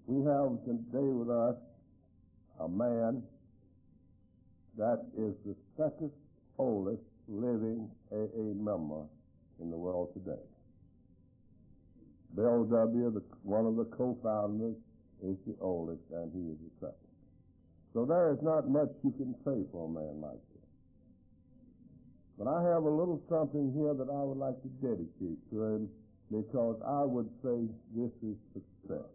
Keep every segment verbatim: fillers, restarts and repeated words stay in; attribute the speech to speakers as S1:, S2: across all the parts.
S1: We have today with us a man that is the second oldest living A A member in the world today. Bill W., the, one of the co-founders, is the oldest, and he is the second. So there is not much you can say for a man like this. But I have a little something here that I would like to dedicate to him, because I would say this is success.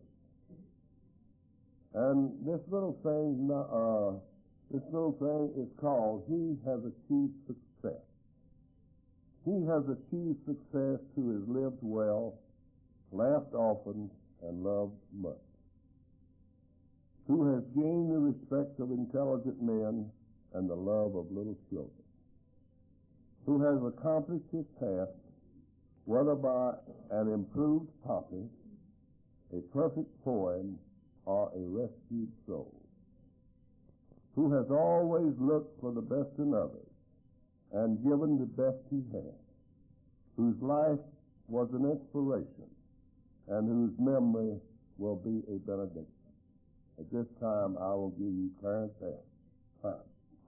S1: And this little thing, uh, this little thing is called, he has achieved success. He has achieved success who has lived well, laughed often, and loved much. Who has gained the respect of intelligent men and the love of little children. Who has accomplished his task, whether by an improved copy, a perfect poem, or a rescued soul. Who has always looked for the best in others and given the best he had. Whose life was an inspiration and whose memory will be a benediction. At this time, I will give you Clarence F. Clarence.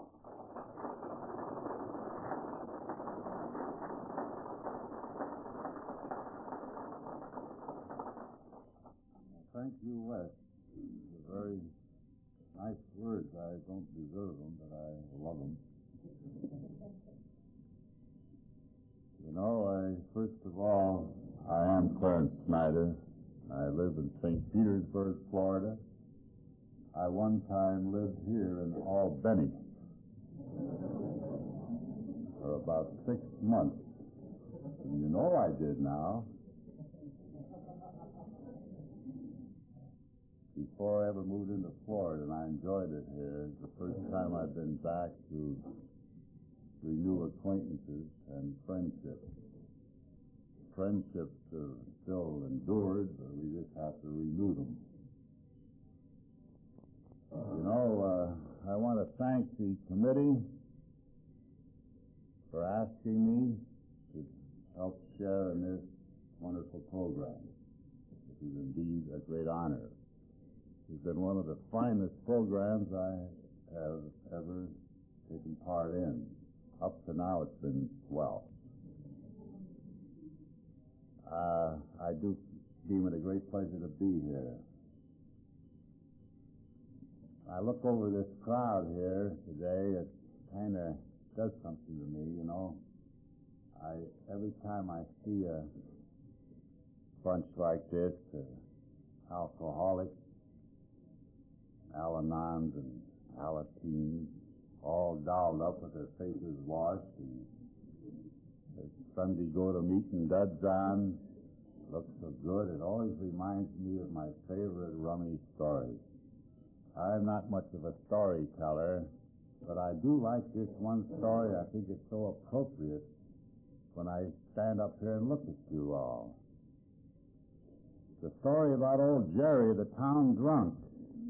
S2: Thank you, Wes. They're very nice words. I don't deserve them, but I love them. You know, I, first of all, I am Clarence Snyder. I live in Saint Petersburg, Florida. I one time lived here in Albany for about six months. And you know I did now. Before I ever moved into Florida, and I enjoyed it here. It's the first time I've been back to renew acquaintances and friendships. Friendships are still endured, but we just have to renew them. You know, uh, I want to thank the committee for asking me to help share in this wonderful program. This is indeed a great honor. It's been one of the finest programs I have ever taken part in. Up to now, it's been swell. Uh, I do deem it a great pleasure to be here. I look over this crowd here today, it kind of does something to me, you know. I every time I see a bunch like this, uh, alcoholics, Al-Anons and Alateens, all dolled up with their faces washed, and the Sunday go-to-meeting duds on, looks so good. It always reminds me of my favorite rummy stories. I'm not much of a storyteller, but I do like this one story. I think it's so appropriate when I stand up here and look at you all. The story about old Jerry, the town drunk.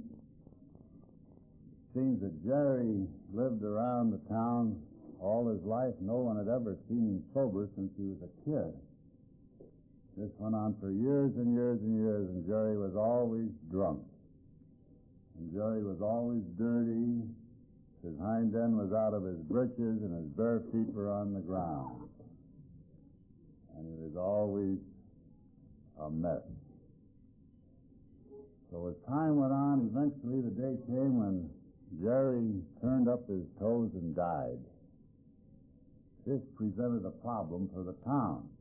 S2: Seems that Jerry lived around the town all his life. No one had ever seen him sober since he was a kid. This went on for years and years and years, and Jerry was always drunk. And Jerry was always dirty. His hind end was out of his breeches, and his bare feet were on the ground. And he was always a mess. So as time went on, eventually the day came when Jerry turned up his toes and died. This presented a problem for the town.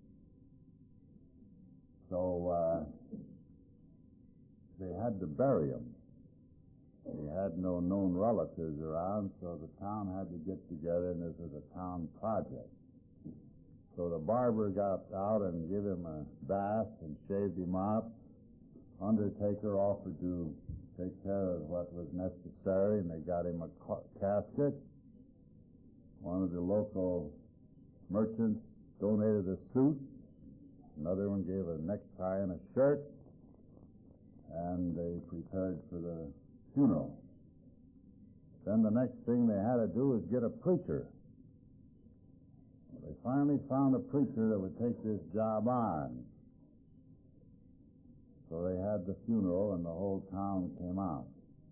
S2: So uh, they had to bury him. They had no known relatives around, so the town had to get together, and this was a town project. So the barber got out and gave him a bath and shaved him up. Undertaker offered to take care of what was necessary, and they got him a ca- casket. One of the local merchants donated a suit. Another one gave a necktie and a shirt. And they prepared for the funeral. Then the next thing they had to do was get a preacher. They finally found a preacher that would take this job on. So they had the funeral, and the whole town came out.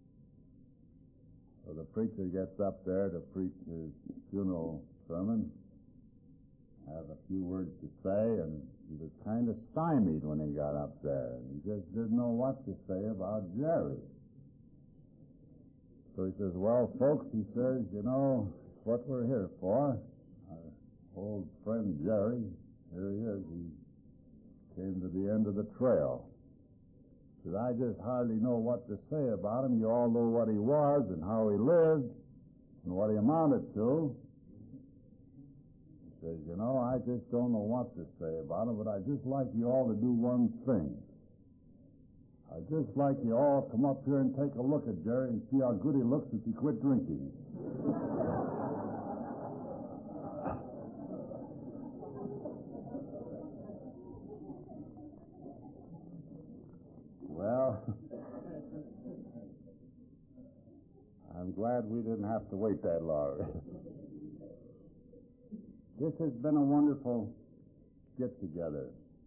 S2: So the preacher gets up there to preach his funeral sermon, have a few words to say, and he was kind of stymied when he got up there. He just didn't know what to say about Jerry. So he says, well, folks, he says, you know, what we're here for. Our old friend Jerry, here he is. He came to the end of the trail. He said, I just hardly know what to say about him. You all know what he was and how he lived and what he amounted to. He says, you know, I just don't know what to say about him, but I'd just like you all to do one thing. I'd just like you all to come up here and take a look at Jerry and see how good he looks since he quit drinking. Well, I'm glad we didn't have to wait that long. This has been a wonderful get-together.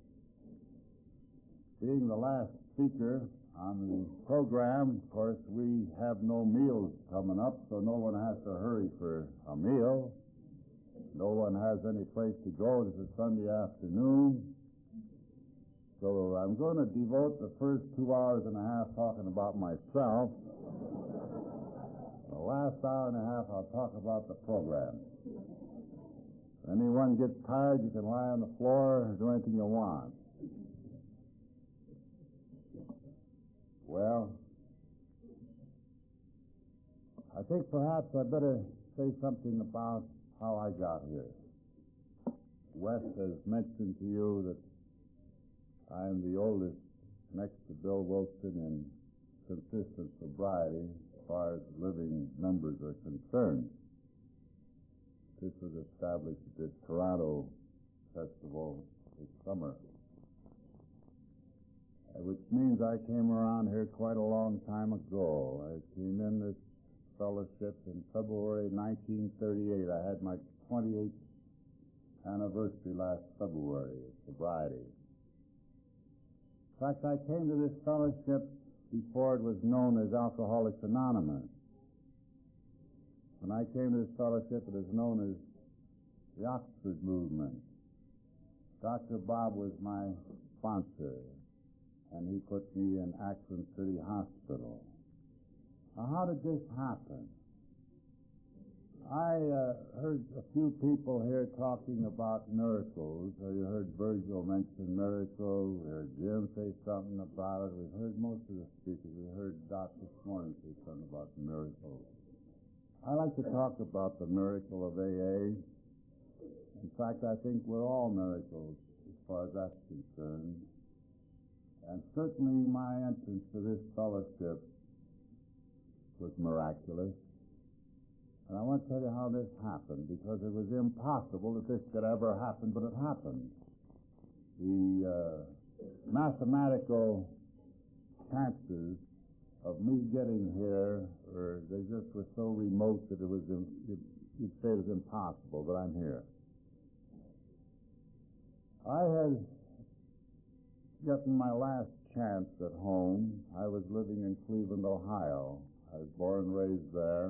S2: Being the last speaker on the program, of course, we have no meals coming up, so no one has to hurry for a meal. No one has any place to go. This is Sunday afternoon. So I'm going to devote the first two hours and a half talking about myself. The last hour and a half, I'll talk about the program. If anyone gets tired, you can lie on the floor or do anything you want. Well, I think perhaps I better say something about how I got here. Wes has mentioned to you that I am the oldest, next to Bill Wilson, in consistent sobriety as far as living members are concerned. This was established at this Toronto festival this summer, which means I came around here quite a long time ago. I came in this fellowship in February nineteen thirty-eight. I had my twenty-eighth anniversary last February of sobriety. In fact, I came to this fellowship before it was known as Alcoholics Anonymous. When I came to this fellowship, it was known as the Oxford Movement. Doctor Bob was my sponsor, and he put me in Akron City Hospital. Now, how did this happen? I uh, heard a few people here talking about miracles. So you heard Virgil mention miracles. We heard Jim say something about it. We've heard most of the speakers. We heard Doc this morning say something about miracles. I like to talk about the miracle of A A. In fact, I think we're all miracles as far as that's concerned. And certainly my entrance to this fellowship was miraculous. And I want to tell you how this happened, because it was impossible that this could ever happen, but it happened. The uh, mathematical chances of me getting here, or they just were so remote that it was, it, you'd say it was impossible, but I'm here. I had gotten my last chance at home. I was living in Cleveland, Ohio. I was born and raised there.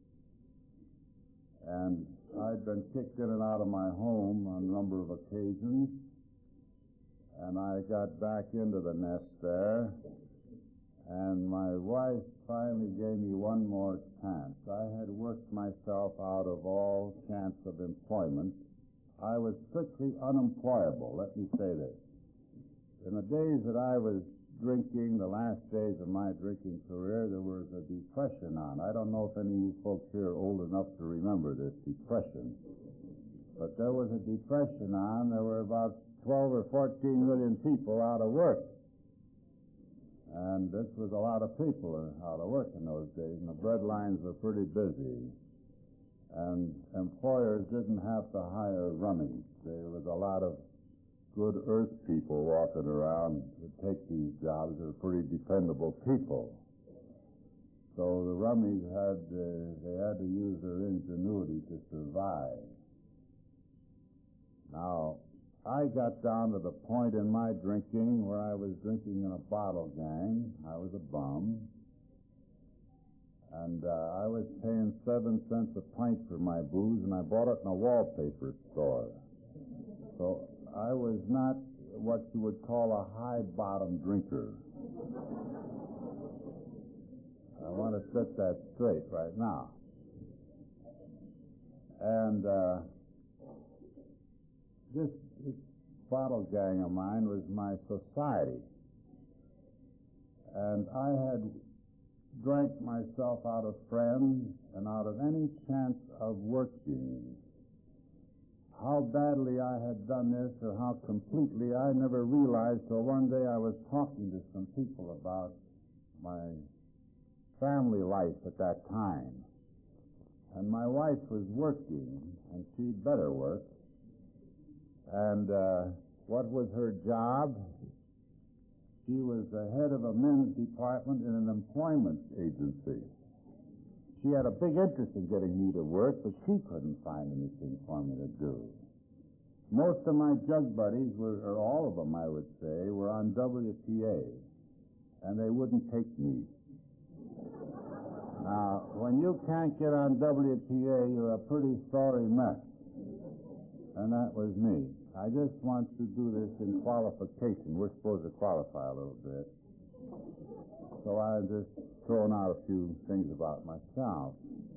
S2: And I'd been kicked in and out of my home on a number of occasions. And I got back into the nest there. And my wife finally gave me one more chance. I had worked myself out of all chance of employment. I was strictly unemployable, let me say this. In the days that I was drinking, the last days of my drinking career, there was a depression on. I don't know if any of you folks here are old enough to remember this depression. But there was a depression on. There were about twelve or fourteen million people out of work. And this was a lot of people out of work in those days, and the bread lines were pretty busy. And employers didn't have to hire rummies. There was a lot of good earth people walking around to take these jobs. They were pretty dependable people. So the rummies had, uh, they had to use their ingenuity to survive. Now, I got down to the point in my drinking where I was drinking in a bottle gang. I was a bum. And uh, I was paying seven cents a pint for my booze, and I bought it in a wallpaper store. So I was not what you would call a high-bottom drinker. I want to set that straight right now. And uh, this, this bottle gang of mine was my society. And I had drank myself out of friends and out of any chance of working. How badly I had done this or how completely I never realized till one day I was talking to some people about my family life at that time. And my wife was working, and she'd better work. And uh, what was her job? She was the head of a men's department in an employment agency. She had a big interest in getting me to work, but she couldn't find anything for me to do. Most of my jug buddies were, or all of them, I would say, were on W P A, and they wouldn't take me. Now, when you can't get on W P A, you're a pretty sorry mess. And that was me. I just want to do this in qualification. We're supposed to qualify a little bit. So I just thrown out a few things about myself.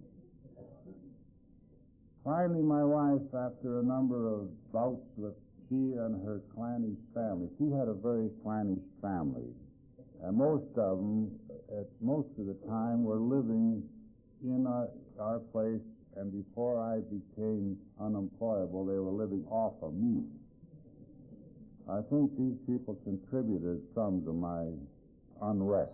S2: Finally, my wife, after a number of bouts with she and her clannish family, she had a very clannish family. And most of them, at most of the time, were living in our, our place, and before I became unemployable, they were living off of me. I think these people contributed some to my unrest.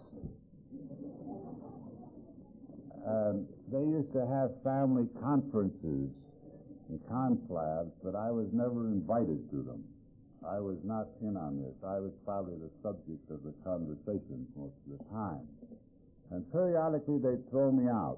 S2: And they used to have family conferences and conflabs, but I was never invited to them. I was not in on this. I was probably the subject of the conversations most of the time. And periodically they'd throw me out.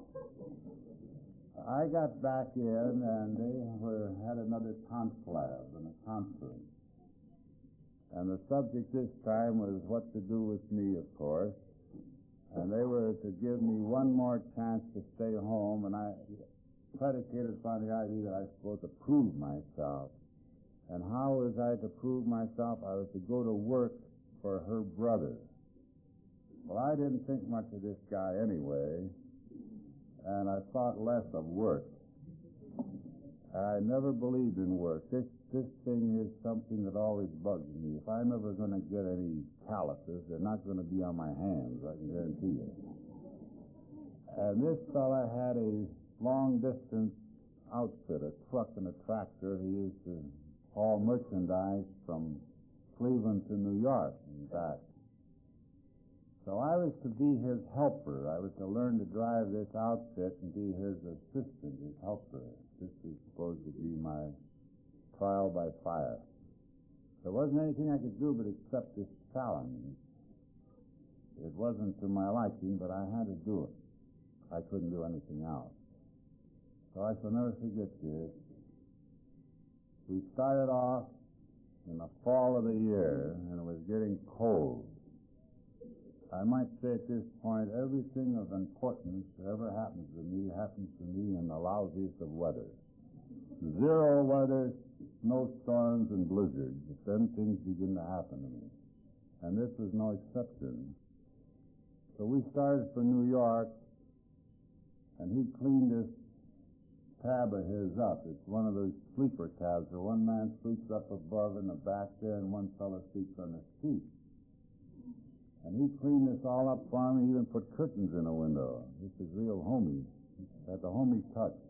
S2: I got back in, and they were, had another conflab and a conference. And the subject this time was what to do with me, of course. And they were to give me one more chance to stay home, and I predicated upon the idea that I was supposed to prove myself. And how was I to prove myself? I was to go to work for her brother. Well, I didn't think much of this guy anyway, and I thought less of work. I never believed in work. This this thing is something that always bugs me. If I'm ever going to get any calluses, they're not going to be on my hands, I can guarantee you. And this fella had a long-distance outfit, a truck and a tractor. He used to haul merchandise from Cleveland to New York and back. So I was to be his helper. I was to learn to drive this outfit and be his assistant, his helper. This was supposed to be my trial by fire. There wasn't anything I could do but accept this challenge. It wasn't to my liking, but I had to do it. I couldn't do anything else. So I shall never forget this. We started off in the fall of the year, and it was getting cold. I might say at this point, everything of importance that ever happens to me happens to me in the lousiest of weather. Zero weather, snowstorms, and blizzards. Then things begin to happen to me. And this was no exception. So we started for New York, and he cleaned this cab of his up. It's one of those sleeper cabs where one man sleeps up above in the back there and one fellow sleeps on the seat. And he cleaned this all up for me, even put curtains in the window. This is real homey. Had the homey touch.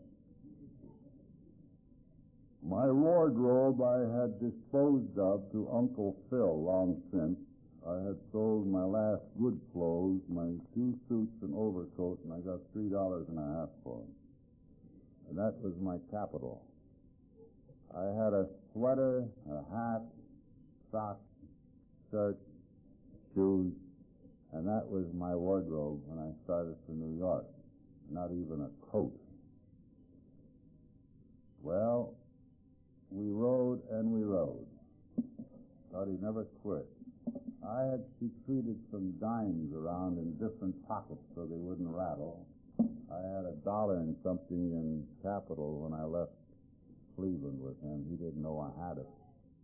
S2: My wardrobe I had disposed of to Uncle Phil long since. I had sold my last good clothes, my two suits and overcoat, and I got three dollars and a half for them. And that was my capital. I had a sweater, a hat, socks, shirt, shoes, and that was my wardrobe when I started for New York. Not even a coat. Well, we rode and we rode. Thought he'd never quit. I had secreted some dimes around in different pockets so they wouldn't rattle. I had a dollar and something in capital when I left Cleveland with him. He didn't know I had it.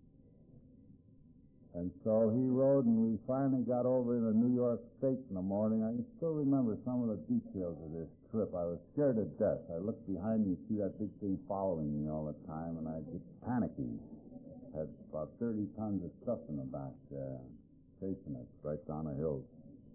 S2: And so he rode, and we finally got over into New York State in the morning. I can still remember some of the details of this trip. I was scared to death. I looked behind me and see that big thing following me all the time, and I get panicky. Had about thirty tons of stuff in the back there, chasing us right down the hill.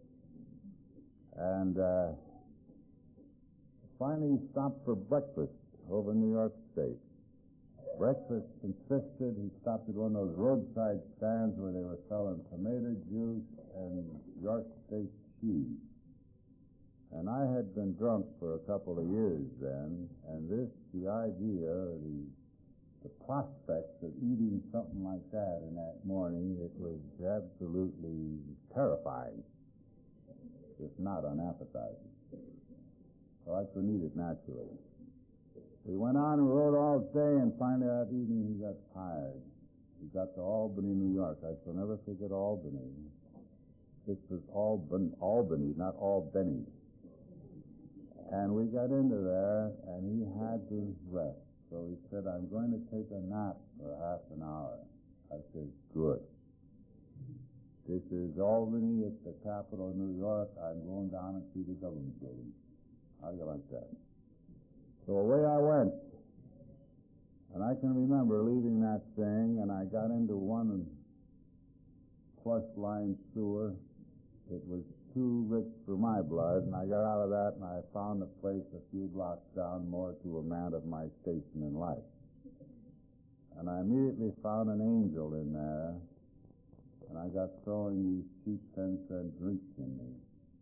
S2: And uh, finally he stopped for breakfast over New York State. Breakfast consisted, he stopped at one of those roadside stands where they were selling tomato juice and York State cheese. And I had been drunk for a couple of years then, and this, the idea, the, the prospect of eating something like that in that morning, it was absolutely terrifying, if not unappetizing. So I couldn't eat it naturally. We went on and rode all day, and finally that evening he got tired. He got to Albany, New York. I shall never forget Albany. This was Albany, Albany, not Albany. And we got into there, and he had to rest. So he said, I'm going to take a nap for half an hour. I said, good. This is Albany. It's the capital of New York. I'm going down and see the government building. How do you like that? So away I went, and I can remember leaving that thing, and I got into one plush-lined sewer. It was too rich for my blood, and I got out of that, and I found a place a few blocks down more to a man of my station in life. And I immediately found an angel in there, and I got throwing these cheap ten-cent drinks in me.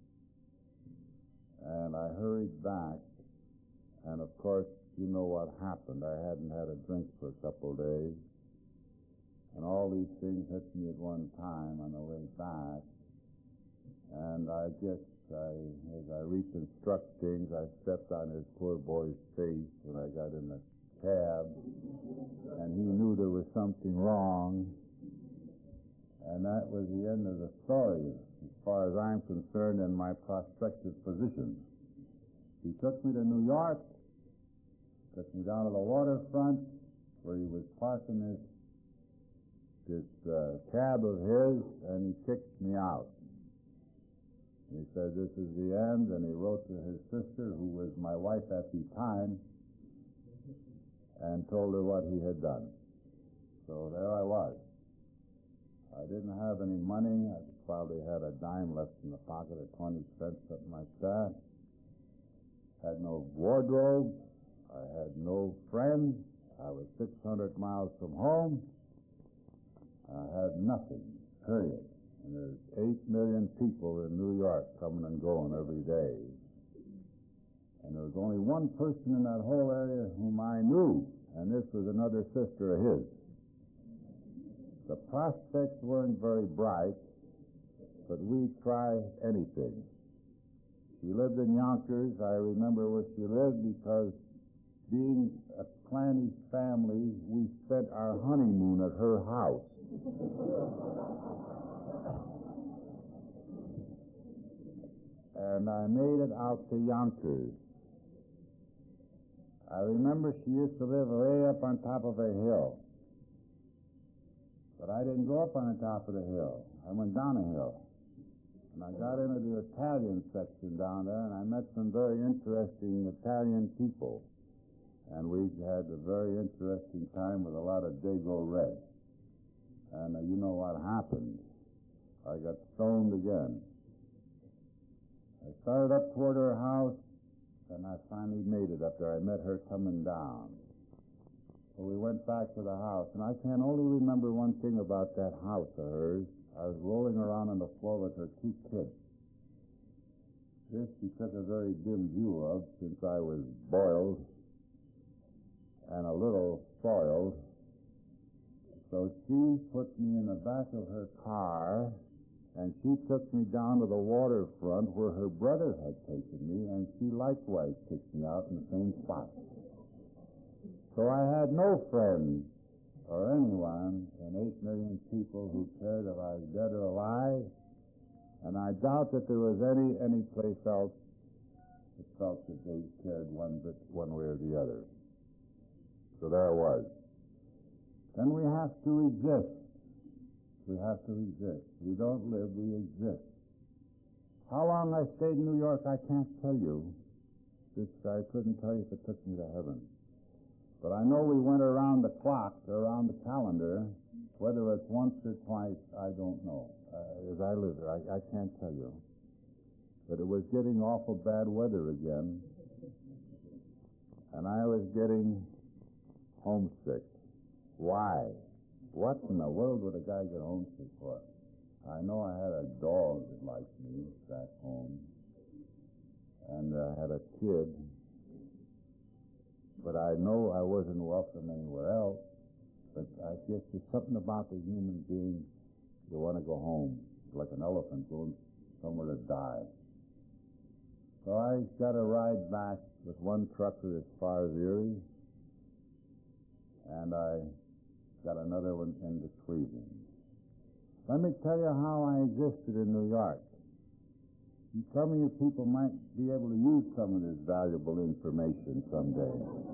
S2: And I hurried back. And, of course, you know what happened. I hadn't had a drink for a couple of days. And all these things hit me at one time on the way back. And I guess I, as I reconstruct things, I stepped on his poor boy's face when I got in the cab. And he knew there was something wrong. And that was the end of the story, as far as I'm concerned, in my prospective position. He took me to New York, took me down to the waterfront, where he was parking his, this uh, cab of his, and he kicked me out. He said, this is the end, and he wrote to his sister, who was my wife at the time, and told her what he had done. So there I was. I didn't have any money. I probably had a dime left in the pocket, or twenty cents, something like that. Had no wardrobe. I had no friends. I was six hundred miles from home. I had nothing, period. And there's eight million people in New York coming and going every day. And there was only one person in that whole area whom I knew, and this was another sister of his. The prospects weren't very bright, but we tried anything. She lived in Yonkers. I remember where she lived because, being a Clannish family, we spent our honeymoon at her house. And I made it out to Yonkers. I remember she used to live way up on top of a hill. But I didn't go up on the top of the hill. I went down a hill. And I got into the Italian section down there, and I met some very interesting Italian people. And we had a very interesting time with a lot of Dago Red. And uh, you know what happened. I got stoned again. I started up toward her house, and I finally made it up there. I met her coming down. So we went back to the house, and I can only remember one thing about that house of hers. I was rolling around on the floor with her two kids. This she took a very dim view of, since I was boiled and a little spoiled. So she put me in the back of her car, and she took me down to the waterfront where her brother had taken me, and she likewise kicked me out in the same spot. So I had no friends or anyone in eight million people who cared if I was dead or alive, and I doubt that there was any any place else that felt that they cared one bit one way or the other. So there it was. Then we have to resist. We have to resist. We don't live, we exist. How long I stayed in New York, I can't tell you. This I couldn't tell you if it took me to heaven. But I know we went around the clock, around the calendar. Whether it's once or twice, I don't know. Uh, as I live here, I, I can't tell you. But it was getting awful bad weather again. And I was getting homesick. Why? What in the world would a guy get homesick for? I know I had a dog that liked me back home. And I had a kid. But I know I wasn't welcome anywhere else. But I guess there's something about the human being, you want to go home, like an elephant going somewhere to die. So I got a ride back with one trucker as far as Erie, and I got another one into Cleveland. Let me tell you how I existed in New York. Some of you people might be able to use some of this valuable information someday.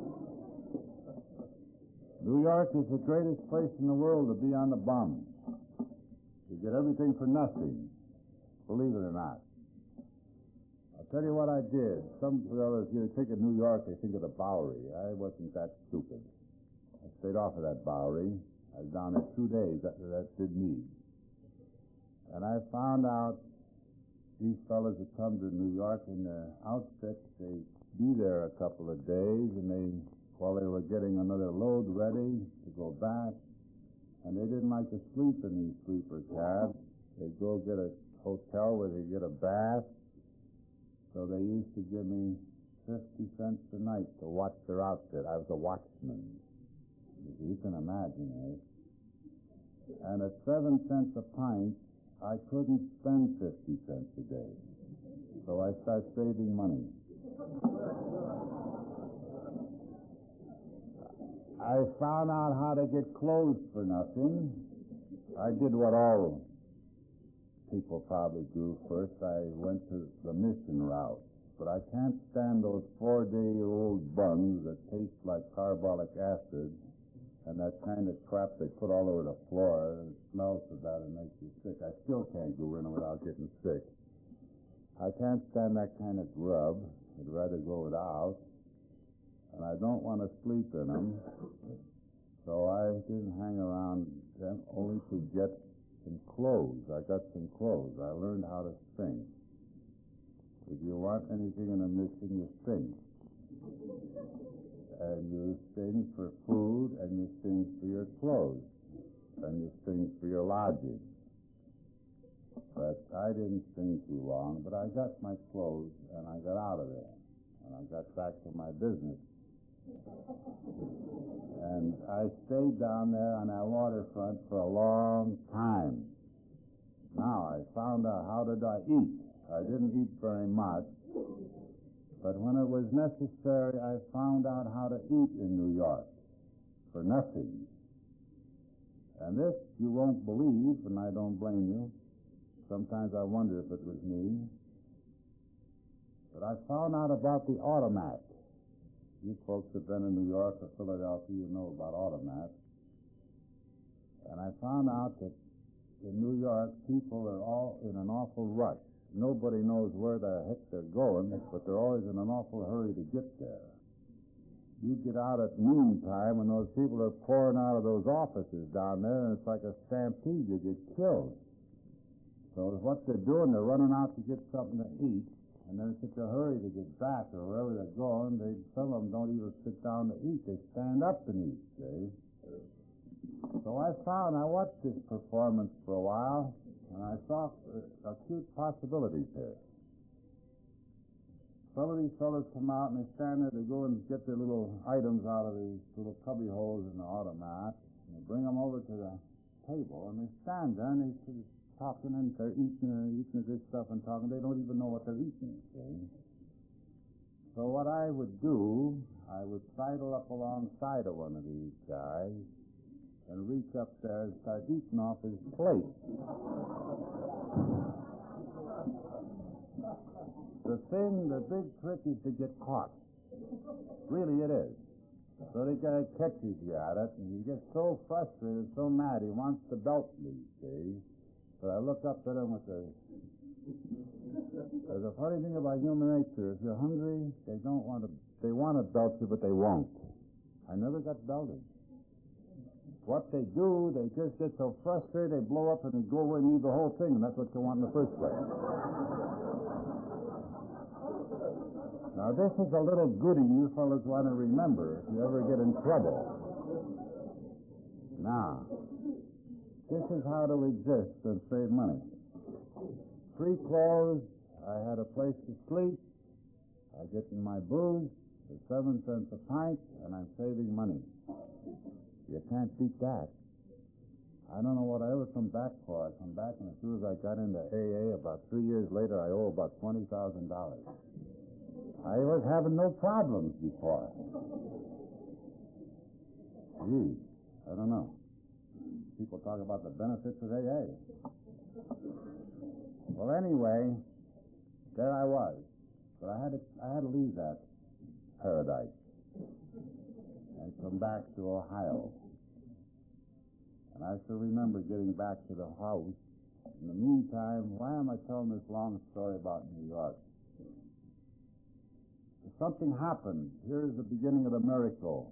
S2: New York is the greatest place in the world to be on the bum. You get everything for nothing, believe it or not. I'll tell you what I did. Some fellows, you think of New York, they think of the Bowery. I wasn't that stupid. I stayed off of that Bowery. I was down there two days. That, that did need. And I found out these fellows that come to New York in their outfits, they be there a couple of days, and they, while they were getting another load ready to go back, and they didn't like to sleep in these sleeper cabs. They'd go get a hotel where they get a bath. So they used to give me fifty cents a night to watch their outfit. I was a watchman. You can imagine it. And at seven cents a pint, I couldn't spend fifty cents a day. So I started saving money. I found out how to get clothes for nothing. I did what all people probably do first. I went to the mission route. But I can't stand those four-day-old buns that taste like carbolic acid and that kind of crap they put all over the floor. It smells so bad it makes you sick. I still can't go in without getting sick. I can't stand that kind of grub. I'd rather go without. And I don't want to sleep in them. So I didn't hang around them only to get some clothes. I got some clothes. I learned how to sing. If you want anything in a mission, you sing. And you sing for food, and you sing for your clothes, and you sing for your lodging. But I didn't sing too long, but I got my clothes, and I got out of there. And I got back to my business. And I stayed down there on that waterfront for a long time. Now, I found out how did I eat. I didn't eat very much. But when it was necessary, I found out how to eat in New York for nothing. And this you won't believe, and I don't blame you. Sometimes I wonder if it was me. But I found out about the automat. You folks have been in New York or Philadelphia, you know about automats. And I found out that in New York, people are all in an awful rush. Nobody knows where the heck they're going, but they're always in an awful hurry to get there. You get out at noontime, and those people are pouring out of those offices down there, and it's like a stampede. You get killed. So what they're doing, they're running out to get something to eat, and they're in such a hurry to get back or wherever they're going, they, some of them don't even sit down to eat. They stand up and eat, see? So I found, I watched this performance for a while, and I saw uh, acute possibilities here. Some of these fellows come out and they stand there, they go and get their little items out of these little cubby holes in the automat, and they bring them over to the table, and they stand there and they sort of talking, and they're eating, uh, eating this stuff and talking. They don't even know what they're eating, see? So what I would do, I would sidle up alongside of one of these guys, and reach up there and start eating off his plate. The thing, the big trick is to get caught. Really, it is. So the guy catches you at it, and you get so frustrated, so mad, he wants to belt me, see? But I look up at him with the... There's a funny thing about human nature. If you're hungry, they don't want to... They want to belt you, but they won't. I never got belted. What they do, they just get so frustrated, they blow up, and they go away and eat the whole thing, and that's what you want in the first place. Now, this is a little goodie you fellas want to remember if you ever get in trouble. Now, this is how to exist and save money. Free clothes, I had a place to sleep, I get in my booze, for seven cents a pint, and I'm saving money. You can't beat that. I don't know what I ever come back for. I come back, and as soon as I got into A A, about three years later, I owe about twenty thousand dollars. I was having no problems before. Gee, I don't know. People talk about the benefits of A A. Well, anyway, there I was. But I had to, I had to leave that paradise and come back to Ohio. And I still remember getting back to the house. In the meantime, why am I telling this long story about New York? Something happened. Here's the beginning of the miracle.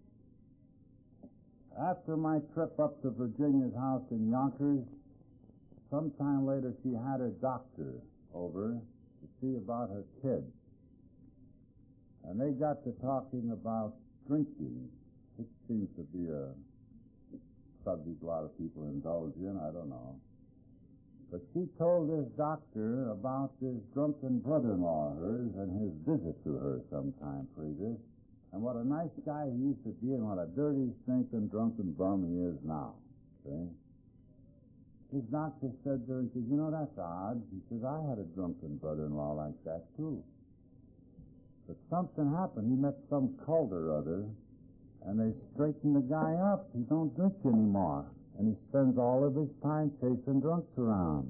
S2: After my trip up to Virginia's house in Yonkers, sometime later she had her doctor over to see about her kids. And they got to talking about drinking. It seems to be a subject a lot of people indulge in, I don't know. But she told this doctor about this drunken brother-in-law of hers and his visit to her sometime previous, and what a nice guy he used to be and what a dirty, stinking, drunken bum he is now. See? His doctor said to her, he says, you know, that's odd. He says, I had a drunken brother-in-law like that, too. But something happened. He met some cult or other, and they straightened the guy up. He don't drink anymore. And he spends all of his time chasing drunks around.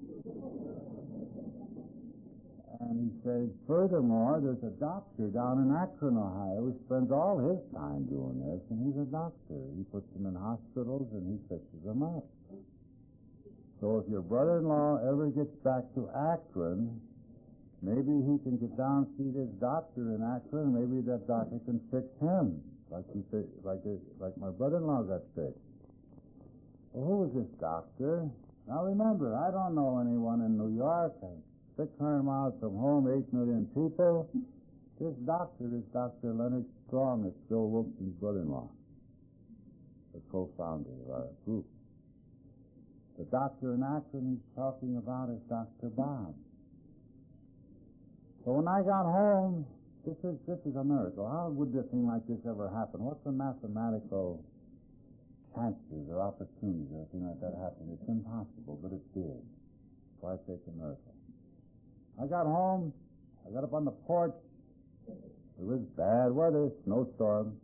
S2: And he says, furthermore, there's a doctor down in Akron, Ohio, who spends all his time doing this, and he's a doctor. He puts them in hospitals, and he fixes them up. So if your brother-in-law ever gets back to Akron, maybe he can get down and see this doctor in Akron, and maybe that doctor can fix him, like he like, like my brother-in-law got fixed. Well, who is this doctor? Now remember, I don't know anyone in New York. I'm six hundred miles from home, eight million people. This doctor is Doctor Leonard Strong. It's Bill Wilson's brother-in-law, the co-founder of our group. The doctor in Akron he's talking about is Doctor Bob. So when I got home, this is this is a miracle. How would a thing like this ever happen? What's the mathematical chances or opportunities or anything like that happen? It's impossible, but it did. So I say it's a miracle. I got home. I got up on the porch. It was bad weather, snowstorm.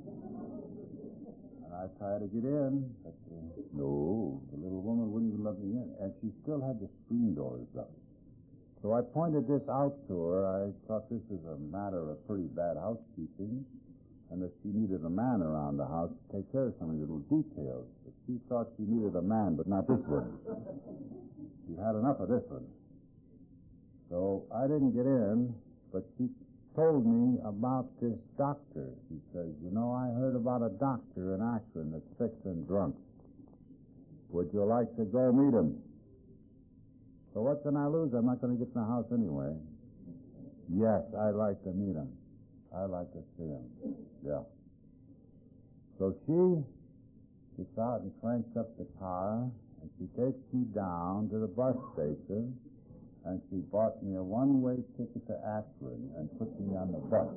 S2: And I tried to get in, but uh, no, the little woman wouldn't even let me in. And she still had the screen doors up. So I pointed this out to her. I thought this is a matter of pretty bad housekeeping, and that she needed a man around the house to take care of some of the little details. But she thought she needed a man, but not this one. She had enough of this one. So I didn't get in, but she told me about this doctor. She says, you know, I heard about a doctor in Akron that's fixing drunks. Would you like to go meet him? So what can I lose? I'm not going to get in the house anyway. Yes, I'd like to meet him. I'd like to see him. Yeah. So she gets out and cranks up the car, and she takes me down to the bus station, and she bought me a one-way ticket to Akron and put me on the bus.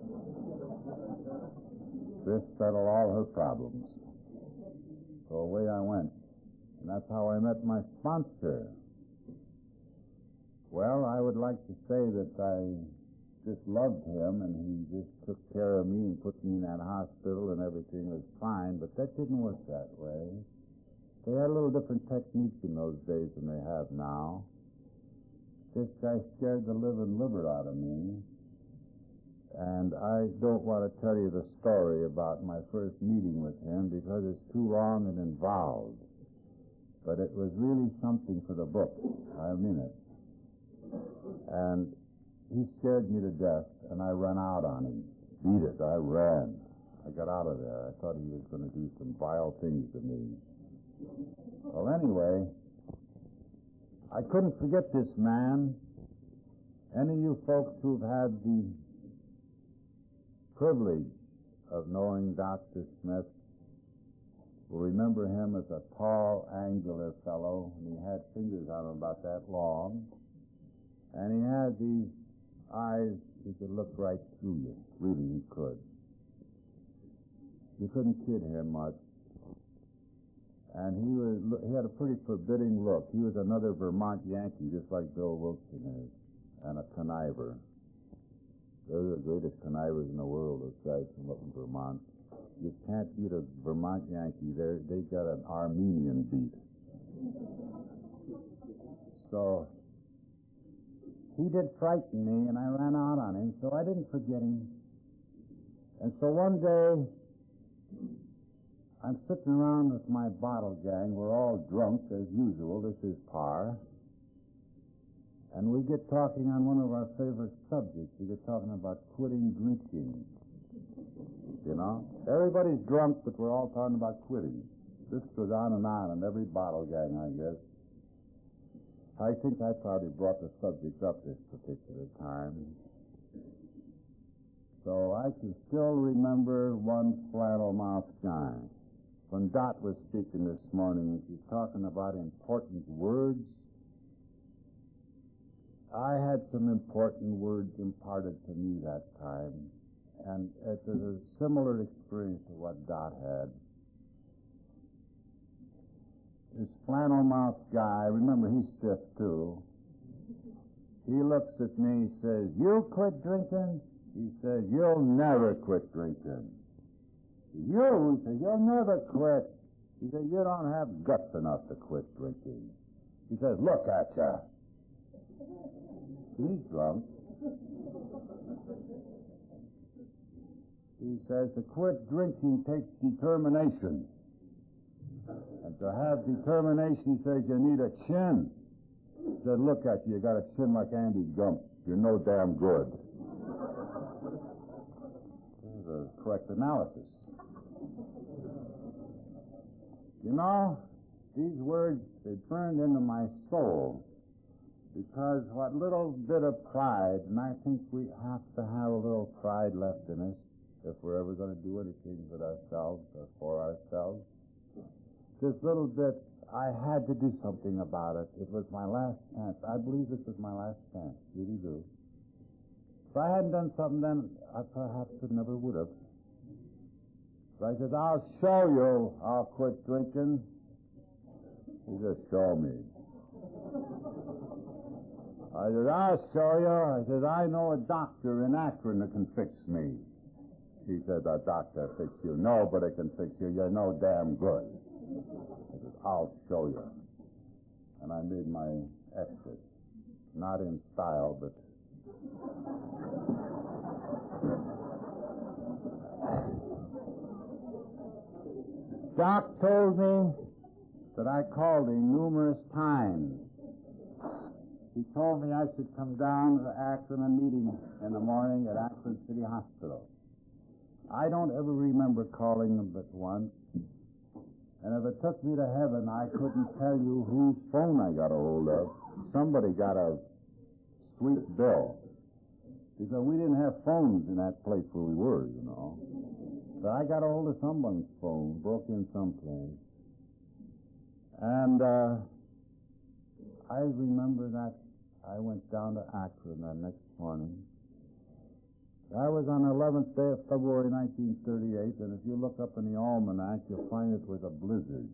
S2: This settled all her problems. So away I went. And that's how I met my sponsor. Well, I would like to say that I just loved him, and he just took care of me and put me in that hospital, and everything was fine. But that didn't work that way. They had a little different technique in those days than they have now. This guy scared the living liver out of me. And I don't want to tell you the story about my first meeting with him because it's too long and involved. But it was really something for the book. I mean it. And he scared me to death, and I ran out on him. Beat it. I ran. I got out of there. I thought he was going to do some vile things to me. Well, anyway, I couldn't forget this man. Any of you folks who've had the privilege of knowing Doctor Smith will remember him as a tall, angular fellow, and he had fingers on him about that long, and he had these eyes, he could look right through you. Really, he could. You couldn't kid him much. And he was he had a pretty forbidding look. He was another Vermont Yankee, just like Bill Wilson is, and a conniver. They're the greatest connivers in the world, those guys from up in Vermont. You can't beat a Vermont Yankee. They're, they got an Armenian beat. So he did frighten me, and I ran out on him, so I didn't forget him. And so one day, I'm sitting around with my bottle gang. We're all drunk, as usual. This is par. And we get talking on one of our favorite subjects. We get talking about quitting drinking. You know? Everybody's drunk, but we're all talking about quitting. This goes on and on in every bottle gang, I guess. I think I probably brought the subject up this particular time. So I can still remember one flannel-mouthed guy. When Dot was speaking this morning, she's talking about important words. I had some important words imparted to me that time, and it was a similar experience to what Dot had. This flannel-mouthed guy, remember he's stiff too, he looks at me, he says, "You quit drinking?" He says, "You'll never quit drinking." "You," he says, "you'll never quit." He says, "You don't have guts enough to quit drinking." He says, "Look at you." He's drunk. He says, "To quit drinking takes determination. And to have determination," he says, "you need a chin." He said, "Look at you. You got a chin like Andy Gump. You're no damn good." There's a correct analysis. You know, these words, they burned into my soul because what little bit of pride, and I think we have to have a little pride left in us if we're ever going to do anything with ourselves or for ourselves. This little bit, I had to do something about it. It was my last chance. I believe this was my last chance. Really do. If I hadn't done something then, I perhaps would never would have. So I said, "I'll show you I'll quit drinking." He said, "Show me." I said, "I'll show you." I said, "I know a doctor in Akron that can fix me." He said, "The doctor fix you." "Nobody can fix you. You're no damn good." I said, "I'll show you." And I made my exit. Not in style, but... Doc told me that I called him numerous times. He told me I should come down to Akron and meet him in the morning at Akron City Hospital. I don't ever remember calling him but once. And if it took me to heaven, I couldn't tell you whose phone I got a hold of. Somebody got a sweet bill. Because we didn't have phones in that place where we were, you know. But I got a hold of someone's phone, broke in someplace. And uh, I remember that I went down to Akron that next morning. That was on the eleventh day of February, nineteen thirty-eight, and if you look up in the almanac, you'll find it was a blizzard.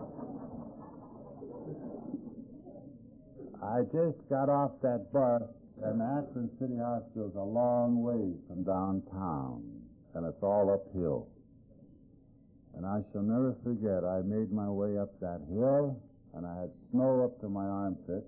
S2: I just got off that bus, And the Akron City Hospital is a long ways from downtown, and it's all uphill. And I shall never forget, I made my way up that hill, and I had snow up to my armpits.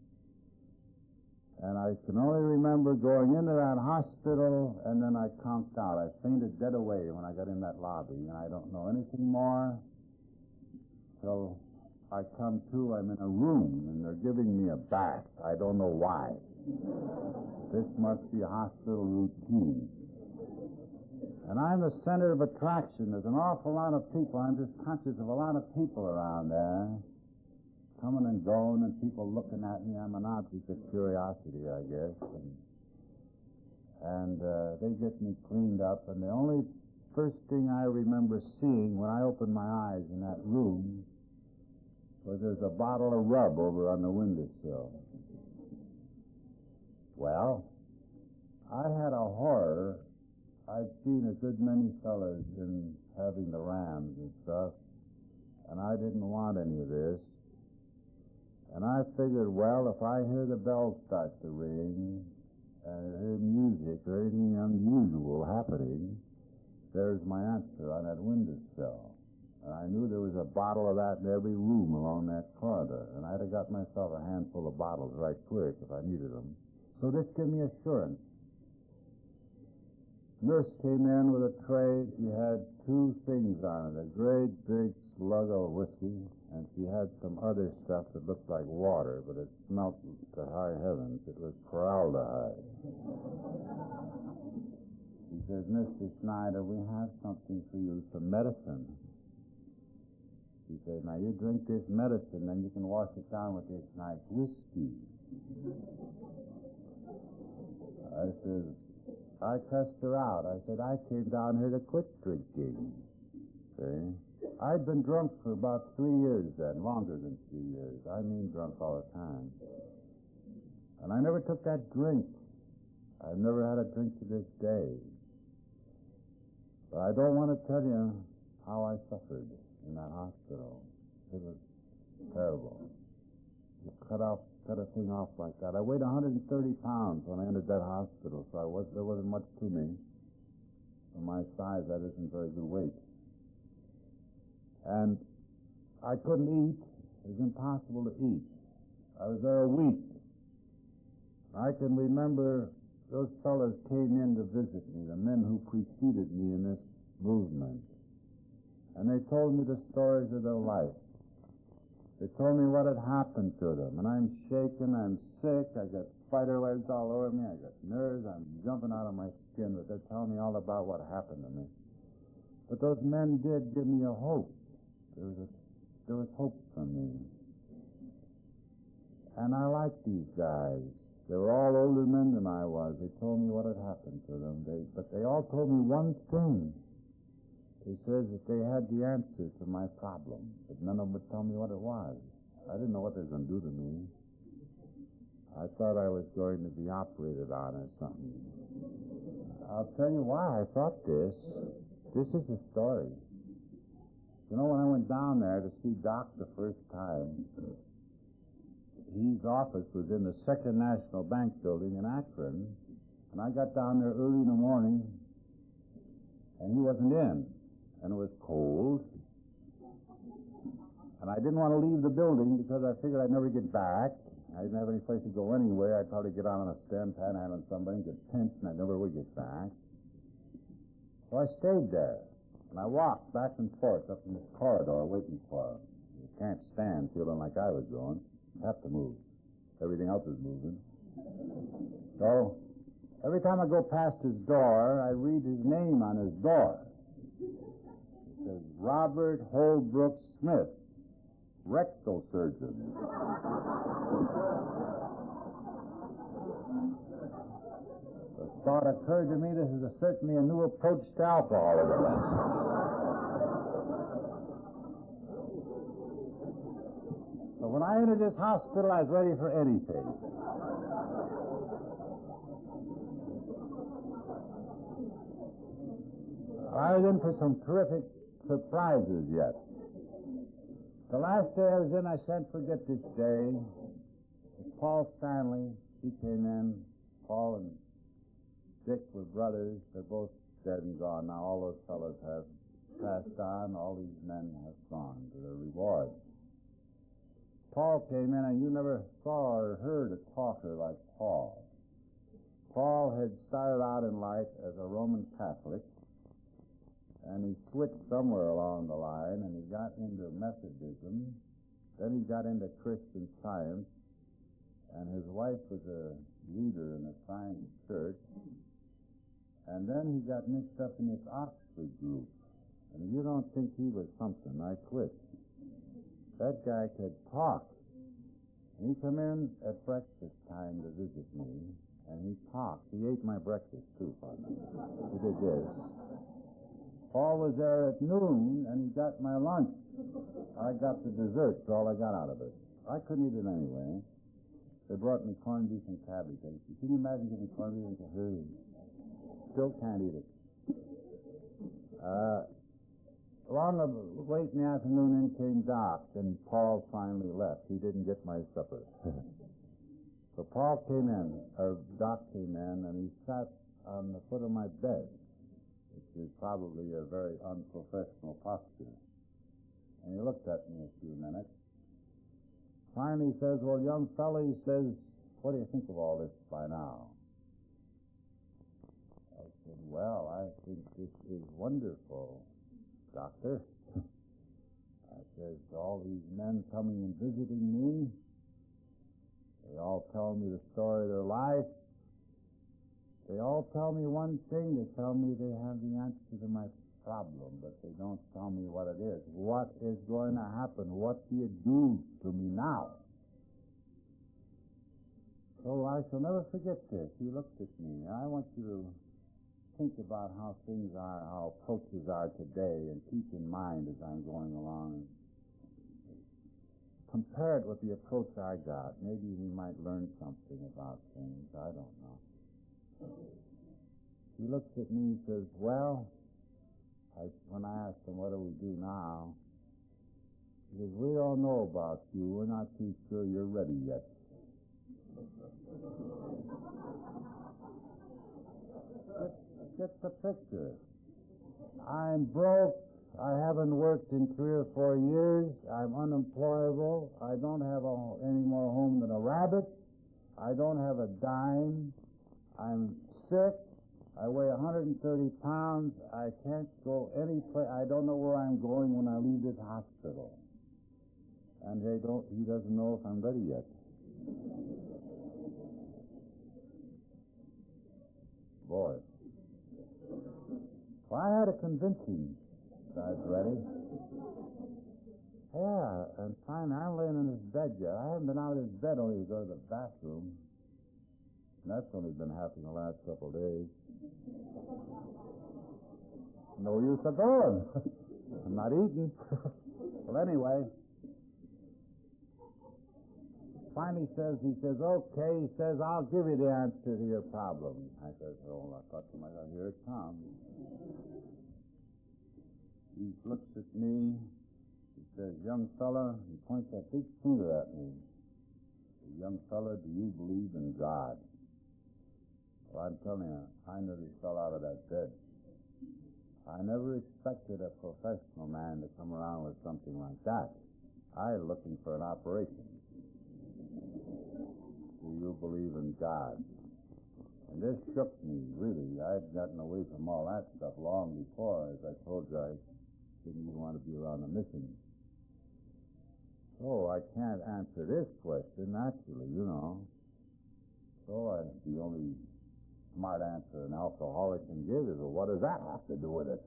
S2: And I can only remember going into that hospital, and then I conked out. I fainted dead away when I got in that lobby, and I don't know anything more till I come to. I'm in a room, and they're giving me a bath. I don't know why. This must be a hospital routine. And I'm the center of attraction. There's an awful lot of people. I'm just conscious of a lot of people around there, coming and going, and people looking at me. I'm an object of curiosity, I guess. And, and uh, they get me cleaned up, and the only first thing I remember seeing when I opened my eyes in that room was there's a bottle of rub over on the windowsill. Well, I had a horror. I'd seen a good many fellas in having the rams and stuff, and I didn't want any of this. And I figured, well, if I hear the bells start to ring and hear music or anything unusual happening, there's my answer on that windowsill. And I knew there was a bottle of that in every room along that corridor, and I'd have got myself a handful of bottles right quick if I needed them. So this gave me assurance. Nurse came in with a tray. She had two things on it, a great big slug of whiskey, and she had some other stuff that looked like water, but it smelt to high heavens. It was formaldehyde. She says, Mister Snyder, we have something for you, some medicine. She says, now you drink this medicine, then you can wash it down with this nice whiskey. I says, I cussed her out. I said, I came down here to quit drinking. See? I'd been drunk for about three years then, longer than three years. I mean drunk all the time. And I never took that drink. I've never had a drink to this day. But I don't want to tell you how I suffered in that hospital. It was terrible. You cut off, cut a thing off like that. I weighed one hundred thirty pounds when I entered that hospital, so I was, there wasn't much to me. For my size, that isn't very good weight. And I couldn't eat. It was impossible to eat. I was there a week. I can remember those fellows came in to visit me, the men who preceded me in this movement. And they told me the stories of their life. They told me what had happened to them. And I'm shaking, I'm sick, I got spider webs all over me, I got nerves, I'm jumping out of my skin, but they're telling me all about what happened to me. But those men did give me a hope. There was, a, there was hope for me. And I liked these guys. They were all older men than I was. They told me what had happened to them. They, but they all told me one thing. They said that they had the answer to my problem, but none of them would tell me what it was. I didn't know what they were going to do to me. I thought I was going to be operated on or something. I'll tell you why I thought this. This is the story. You know, when I went down there to see Doc the first time, his office was in the Second National Bank building in Akron, and I got down there early in the morning, and he wasn't in. And it was cold. And I didn't want to leave the building because I figured I'd never get back. I didn't have any place to go anyway. I'd probably get out on a stand, panhandling somebody, and get pinched, and I never would get back. So I stayed there. And I walked back and forth up in this corridor waiting for him. You can't stand feeling like I was going. You have to move. Everything else is moving. So every time I go past his door, I read his name on his door. It says, Robert Holbrook Smith, rectal surgeon. The thought occurred to me, this is a, certainly a new approach to alcoholism. So when I entered this hospital, I was ready for anything. I was in for some terrific surprises yet. The last day I was in, I shan't forget this day. Paul Stanley, he came in. Paul and Dick were brothers. They're both dead and gone now. All those fellows have passed on. All these men have gone to their reward. Paul came in, and you never saw or heard a talker like Paul. Paul had started out in life as a Roman Catholic, and he switched somewhere along the line, and he got into Methodism. Then he got into Christian Science, and his wife was a leader in a science church. And then he got mixed up in this Oxford group. And if you don't think he was something, I quit. That guy could talk. And he come in at breakfast time to visit me, and he talked. He ate my breakfast, too, partner. He did this. Paul was there at noon, and he got my lunch. I got the dessert, all I got out of it. I couldn't eat it anyway. They brought me corned beef and cabbage. Can you imagine getting corned beef and cabbage? Still can't eat it. Uh, along the late in the afternoon, in came Doc, and Paul finally left. He didn't get my supper. So Paul came in, or Doc came in, and he sat on the foot of my bed, which is probably a very unprofessional posture. And he looked at me a few minutes. Finally he says, well, young fella, he says, what do you think of all this by now? I said, well, I think this is wonderful, Doctor. I said, all these men coming and visiting me, they all tell me the story of their life. They all tell me one thing. They tell me they have the answer to my problem, but they don't tell me what it is. What is going to happen? What do you do to me now? So I shall never forget this. He looked at me. I want you to think about how things are, how approaches are today, and keep in mind as I'm going along. Compare it with the approach I got. Maybe we might learn something about things. I don't know. He looks at me and says, well, I, when I asked him, what do we do now? He says, we don't know about you. We're not too sure you're ready yet. Get, get the picture. I'm broke. I haven't worked in three or four years. I'm unemployable. I don't have a, any more home than a rabbit. I don't have a dime. I'm sick. I weigh one hundred thirty pounds. I can't go any place. I don't know where I'm going when I leave this hospital. And they don't. He doesn't know if I'm ready yet. Boy. Well, I had to convince him that I was ready. Yeah, and finally, I'm laying in his bed yet. I haven't been out of his bed only to go to the bathroom. And that's only been happening the last couple of days. No use of going. I'm not eating. Well, anyway, finally says, he says, okay, he says, I'll give you the answer to your problem. I says, oh, I thought to myself, here it comes. He looks at me. He says, young fella, he points that big finger at me. Young fella, do you believe in God? Well, I'm telling you, I nearly fell out of that bed. I never expected a professional man to come around with something like that. I was looking for an operation. Do you believe in God? And this shook me, really. I had gotten away from all that stuff long before. As I told you, I didn't even want to be around the mission. So I can't answer this question, naturally, you know. So I, the only smart answer an alcoholic can give is, well, what does that have to do with it?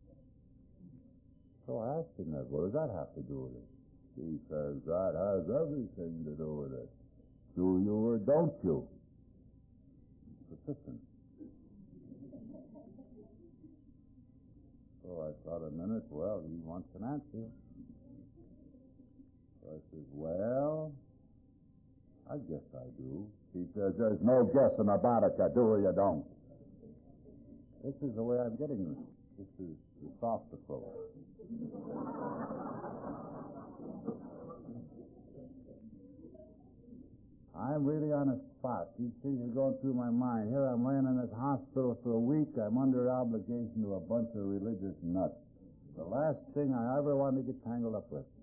S2: So I asked him that, what does that have to do with it? He says, that has everything to do with it. Do you or don't you? Persistent. So I thought a minute, well, he wants an answer. So I says, well, I guess I do. He says, there's no guessing about it. You do or you don't. This is the way I'm getting it. This is the soft approach. I'm really on a spot. These things are going through my mind. Here I'm laying in this hospital for a week. I'm under obligation to a bunch of religious nuts. The last thing I ever wanted to get tangled up with.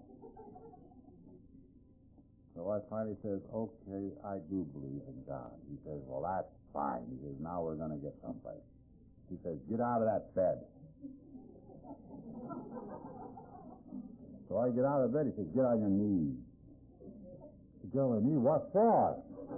S2: So I finally says, okay, I do believe in God. He says, well, that's fine. He says, now we're going to get someplace. He says, get out of that bed. So I get out of bed. He says, get on your knees. I get on my knees? What for?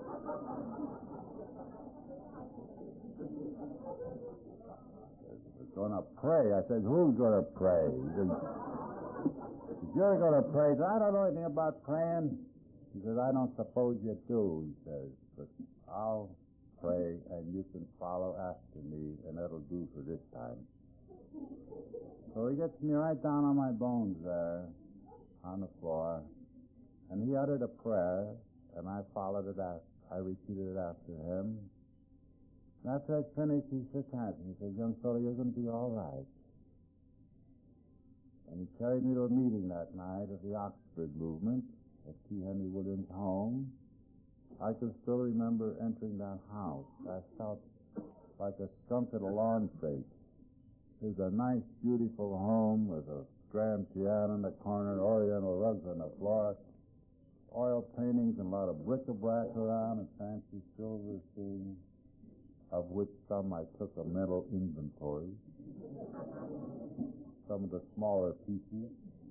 S2: We're going to pray. I said, who's going to pray? He says, you're going to pray. I don't know anything about praying. He says, I don't suppose you do, he says, but I'll pray and you can follow after me, and that'll do for this time. So he gets me right down on my bones there on the floor, and he uttered a prayer, and I followed it after. I repeated it after him. And after I finished, he shook hands, and he said, young fellow, you're going to be all right. And he carried me to a meeting that night of the Oxford movement at T. Henry Williams' home. I can still remember entering that house. I felt like a skunk at a lawn fete. It was a nice, beautiful home with a grand piano in the corner, oriental rugs on the floor, oil paintings and a lot of bric-a-brac around and fancy silver things, of which some I took a mental inventory. Some of the smaller pieces.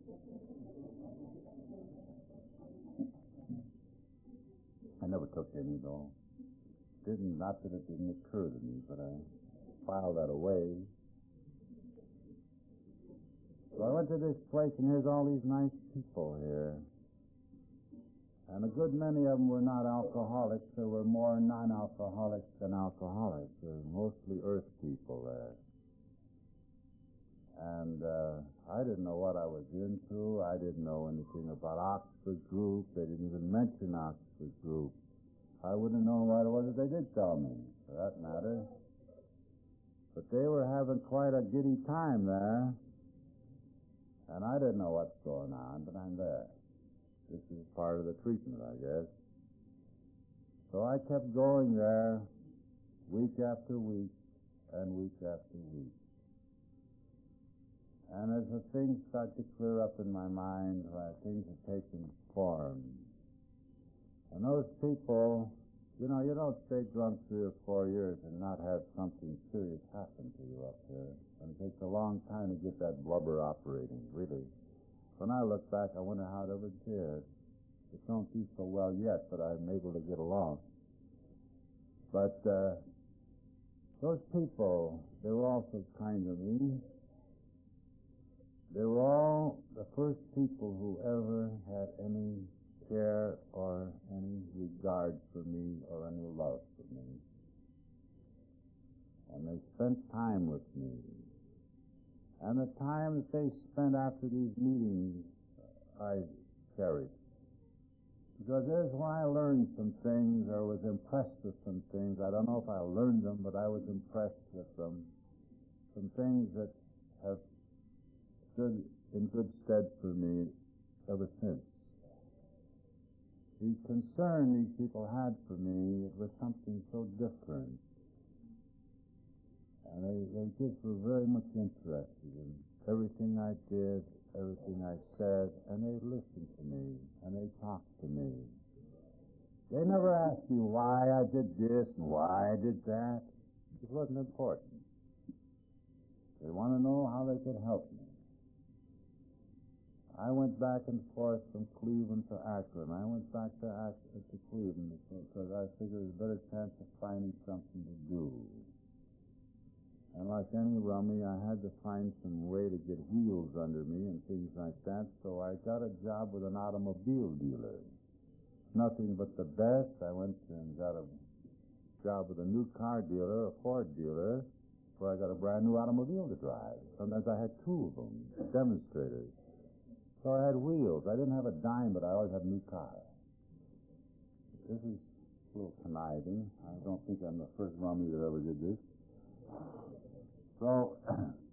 S2: I never took any, though. Didn't, not that it didn't occur to me, but I filed that away. So I went to this place, and here's all these nice people here. And a good many of them were not alcoholics. There were more non-alcoholics than alcoholics. There were mostly earth people there. And uh, I didn't know what I was into. I didn't know anything about Oxford Group. They didn't even mention Oxford Group. I wouldn't know what it was that they did tell me, for that matter. But they were having quite a giddy time there. And I didn't know what's going on, but I'm there. This is part of the treatment, I guess. So I kept going there week after week and week after week. And as the things start to clear up in my mind, uh, things have taken form. And those people, you know, you don't stay drunk three or four years and not have something serious happen to you up there. And it takes a long time to get that blubber operating, really. When I look back, I wonder how it ever did. It don't do so well yet, but I'm able to get along. But uh, those people, they were all so kind to me. They were all the first people who ever had any care or any regard for me or any love for me. And they spent time with me. And the time that they spent after these meetings, I cherished. Because there's where I learned some things or was impressed with some things. I don't know if I learned them, but I was impressed with them. Some things that have stood in good stead for me ever since. The concern these people had for me, it was something so different. And they, they just were very much interested in everything I did, everything I said, and they listened to me, and they talked to me. They never asked me why I did this and why I did that. It wasn't important. They want to know how they could help me. I went back and forth from Cleveland to Akron. I went back to Akron to Cleveland because I figured there's a better chance of finding something to do. And like any rummy, I had to find some way to get wheels under me and things like that, so I got a job with an automobile dealer. Nothing but the best. I went and got a job with a new car dealer, a Ford dealer, where I got a brand new automobile to drive. Sometimes I had two of them, demonstrators. So I had wheels. I didn't have a dime, but I always had a new car. This is a little conniving. I don't think I'm the first rummy that ever did this. So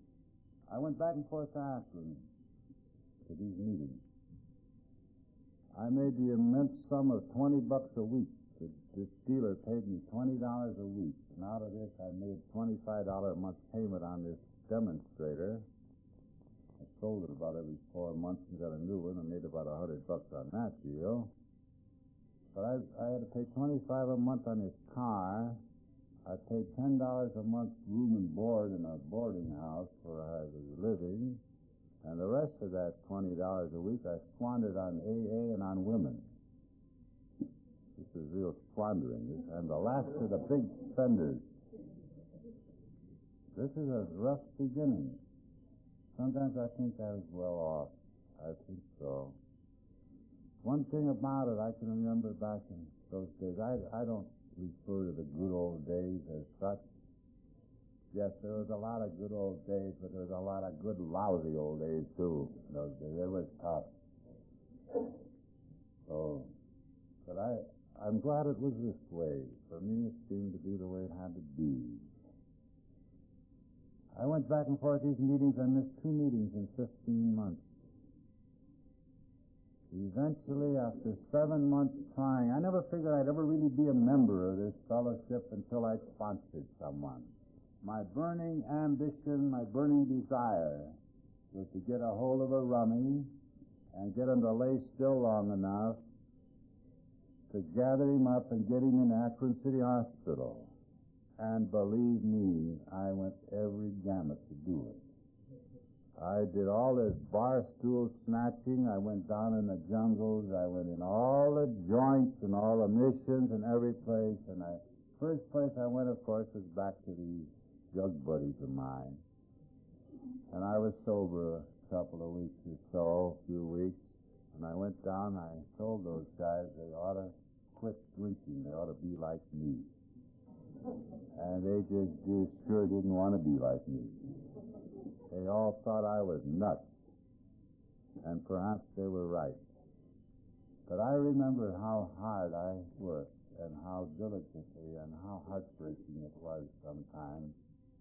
S2: I went back and forth to Akron to these meetings. I made the immense sum of twenty bucks a week. This dealer paid me twenty dollars a week, and out of this I made twenty-five dollars a month payment on this demonstrator. I sold it about every four months and got a new one. I made about a hundred bucks on that deal. But I, I had to pay twenty-five dollars a month on his car. I paid ten dollars a month room and board in a boarding house where I was living. And the rest of that twenty dollars a week I squandered on A A and on women. This is real squandering. And the last of the big spenders. This is a rough beginning. Sometimes I think I was well off. I think so. One thing about it, I can remember back in those days, I, I don't refer to the good old days as such. Yes, there was a lot of good old days, but there was a lot of good lousy old days, too. In those days. It was tough. So, but I... I'm glad it was this way. For me, it seemed to be the way it had to be. I went back and forth these meetings. I missed two meetings in fifteen months. Eventually, after seven months trying, I never figured I'd ever really be a member of this fellowship until I sponsored someone. My burning ambition, my burning desire was to get a hold of a rummy and get him to lay still long enough to gather him up and get him in Akron City Hospital. And believe me, I went every gamut to do it. I did all this bar stool snatching. I went down in the jungles. I went in all the joints and all the missions and every place. And I, first place I went, of course, was back to these jug buddies of mine. And I was sober a couple of weeks or so, a few weeks. When I went down, I told those guys they ought to quit drinking. They ought to be like me. And they just, just sure didn't want to be like me. They all thought I was nuts. And perhaps they were right. But I remember how hard I worked and how diligently and how heartbreaking it was sometimes.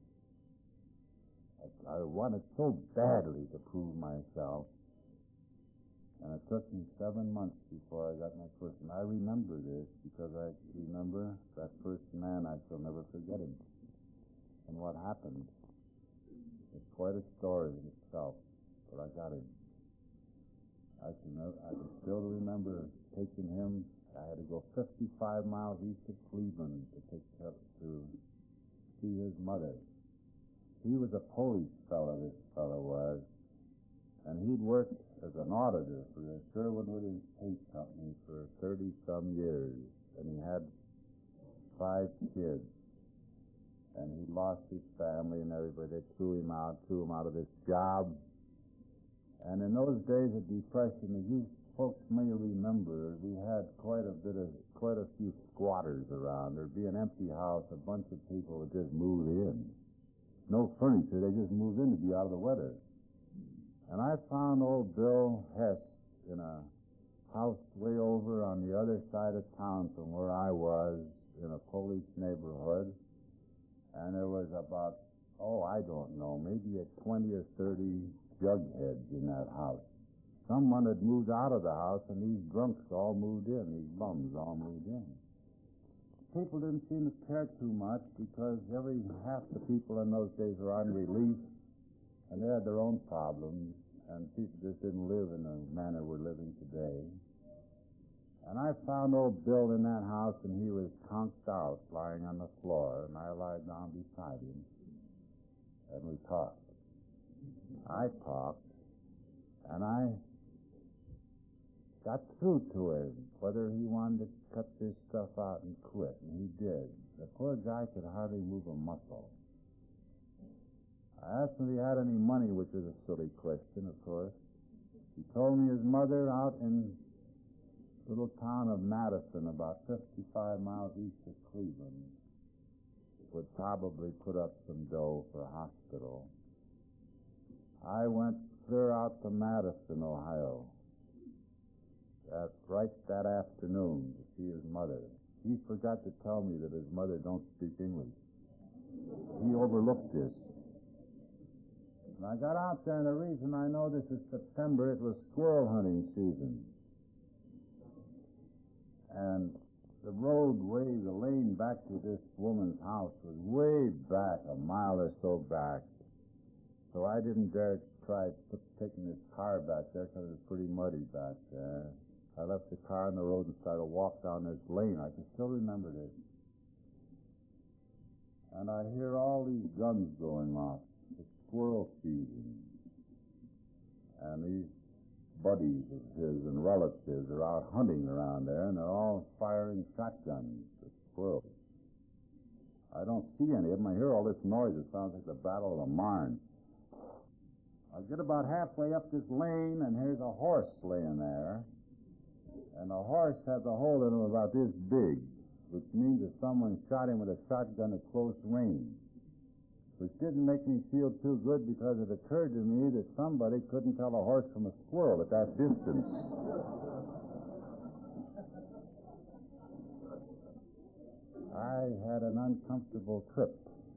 S2: I, I wanted so badly to prove myself. And it took me seven months before I got my first. And I remember this because I remember that first man. I shall never forget him. And what happened. It's quite a story in itself. But I got him. I can, I can still remember taking him. I had to go fifty-five miles east of Cleveland to take up to see his mother. He was a police fellow, this fellow was. And he'd worked as an auditor for the Sherwin-Williams Paint Company for thirty-some years. And he had five kids. And he lost his family and everybody. They threw him out, threw him out of this job. And in those days of depression, as you folks may remember, we had quite a bit of, quite a few squatters around. There'd be an empty house, a bunch of people would just move in. No furniture, they just moved in to be out of the weather. And I found old Bill Hess in a house way over on the other side of town from where I was, in a police neighborhood. And there was about, oh, I don't know, maybe a twenty or thirty jugheads in that house. Someone had moved out of the house, and these drunks all moved in, these bums all moved in. People didn't seem to care too much because every half the people in those days were on relief. And they had their own problems, and people just didn't live in the manner we're living today. And I found old Bill in that house, and he was conked out, lying on the floor, and I lied down beside him, and we talked. I talked, and I got through to him, whether he wanted to cut this stuff out and quit, and he did. The poor guy could hardly move a muscle. I asked him if he had any money, which was a silly question, of course. He told me his mother out in the little town of Madison, about fifty-five miles east of Cleveland, would probably put up some dough for a hospital. I went clear out to Madison, Ohio, that, right that afternoon to see his mother. He forgot to tell me that his mother don't speak English. He overlooked this. And I got out there, and the reason I know this is September, it was squirrel hunting season. And the roadway, the lane back to this woman's house was way back, a mile or so back. So I didn't dare try put, taking this car back there because it was pretty muddy back there. I left the car on the road and started to walk down this lane. I can still remember this. And I hear all these guns going off, the squirrel season. And these buddies of his and relatives are out hunting around there, and they're all firing shotguns at squirrels. I don't see any of them. I hear all this noise. It sounds like the Battle of the Marne. I get about halfway up this lane, and here's a horse laying there. And the horse has a hole in him about this big, which means that someone shot him with a shotgun at close range. Which didn't make me feel too good because it occurred to me that somebody couldn't tell a horse from a squirrel at that distance. I had an uncomfortable trip.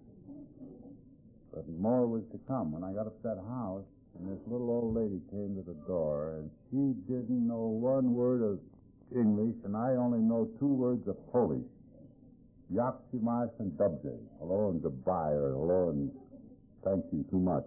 S2: But more was to come. When I got up to that house, and this little old lady came to the door, and she didn't know one word of English, and I only know two words of Polish. Yaksimas and Dubje. Hello and goodbye, or hello and thank you too much.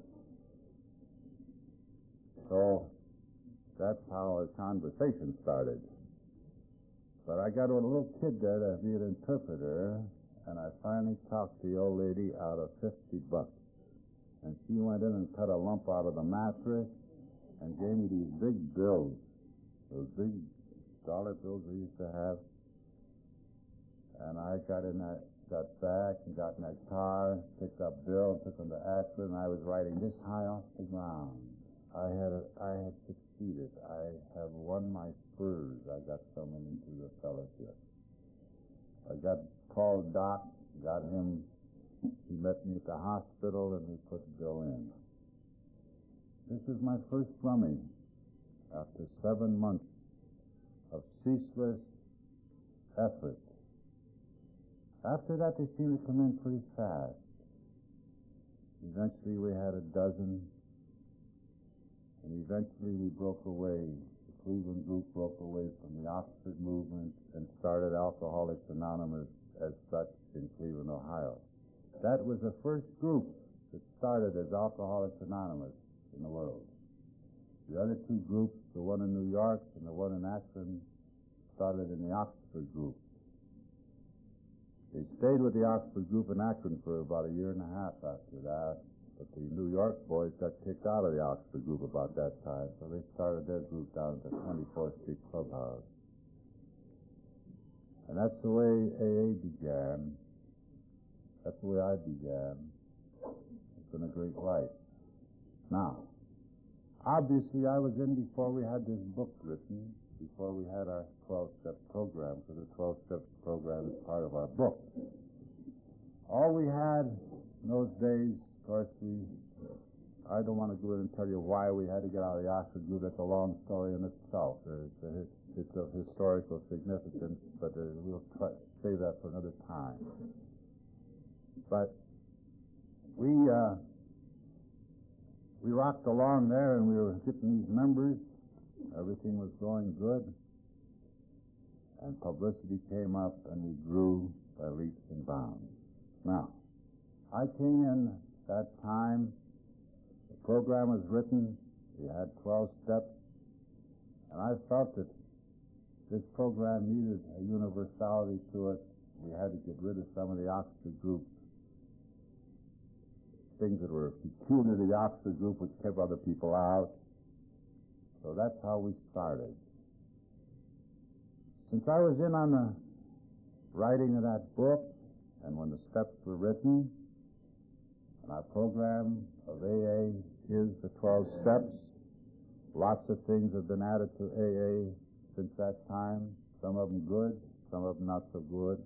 S2: So that's how our conversation started. But I got a little kid there to be an interpreter, and I finally talked the old lady out of fifty bucks. And she went in and cut a lump out of the mattress and gave me these big bills, those big dollar bills we used to have. And I got in that, got back and got in that car, picked up Bill, took him to Akron, and I was riding this high off the ground. I had a, I had succeeded. I have won my spurs. I got someone into the fellowship. I got called Doc, got him. He met me at the hospital, and we put Bill in. This is my first drumming after seven months of ceaseless effort. After that, they seemed to come in pretty fast. Eventually, we had a dozen, and eventually we broke away. The Cleveland group broke away from the Oxford movement and started Alcoholics Anonymous as such in Cleveland, Ohio. That was the first group that started as Alcoholics Anonymous in the world. The other two groups, the one in New York and the one in Akron, started in the Oxford group. They stayed with the Oxford group in Akron for about a year and a half after that, but the New York boys got kicked out of the Oxford group about that time, so they started their group down at the twenty-fourth Street Clubhouse. And that's the way A A began. That's the way I began. It's been a great life. Now, obviously I was in before we had this book written, before we had our twelve-step program, because the twelve-step program is part of our book. All we had in those days, of course, we, I don't want to go in and tell you why we had to get out of the Oxford group. That's a long story in itself. It's, a, it's of historical significance, but uh, we'll try, save that for another time. But we, uh, we rocked along there, and we were getting these members. Everything was going good, and publicity came up, and we grew by leaps and bounds. Now, I came in that time, the program was written, we had twelve steps, and I felt that this program needed a universality to it. We had to get rid of some of the Oxford group, things that were peculiar to the Oxford group, which kept other people out. So that's how we started. Since I was in on the writing of that book, and when the steps were written, and our program of A A is the twelve steps, lots of things have been added to A A since that time, some of them good, some of them not so good.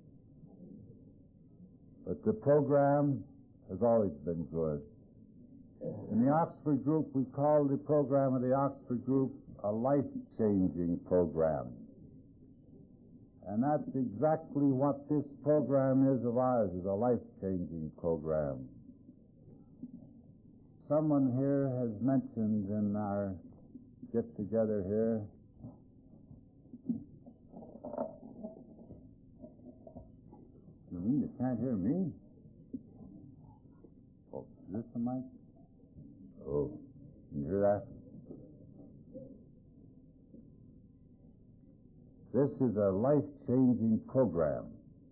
S2: But the program has always been good. In the Oxford group, we called the program of the Oxford group a life-changing program. And that's exactly what this program is of ours, is a life-changing program. Someone here has mentioned in our get-together here You mean you can't hear me? Oh, is this the mic? Oh, you hear that? This is a life-changing program.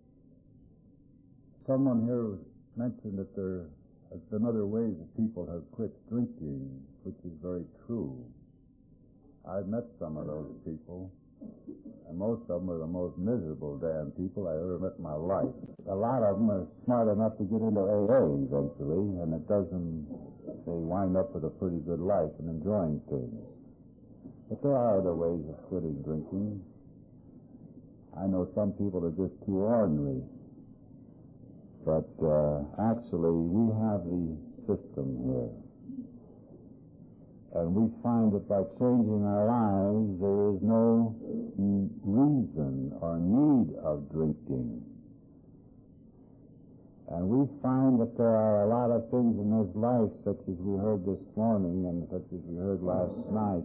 S2: Someone here mentioned that there has been other ways that people have quit drinking, which is very true. I've met some of those people, and most of them are the most miserable damn people I ever met in my life. A lot of them are smart enough to get into A A eventually, and it doesn't, they wind up with a pretty good life and enjoying things. But there are other ways of quitting drinking. I know some people are just too ornery. But uh, actually, we have the system here. And we find that by changing our lives, there is no reason or need of drinking. And we find that there are a lot of things in this life, such as we heard this morning and such as we heard last night.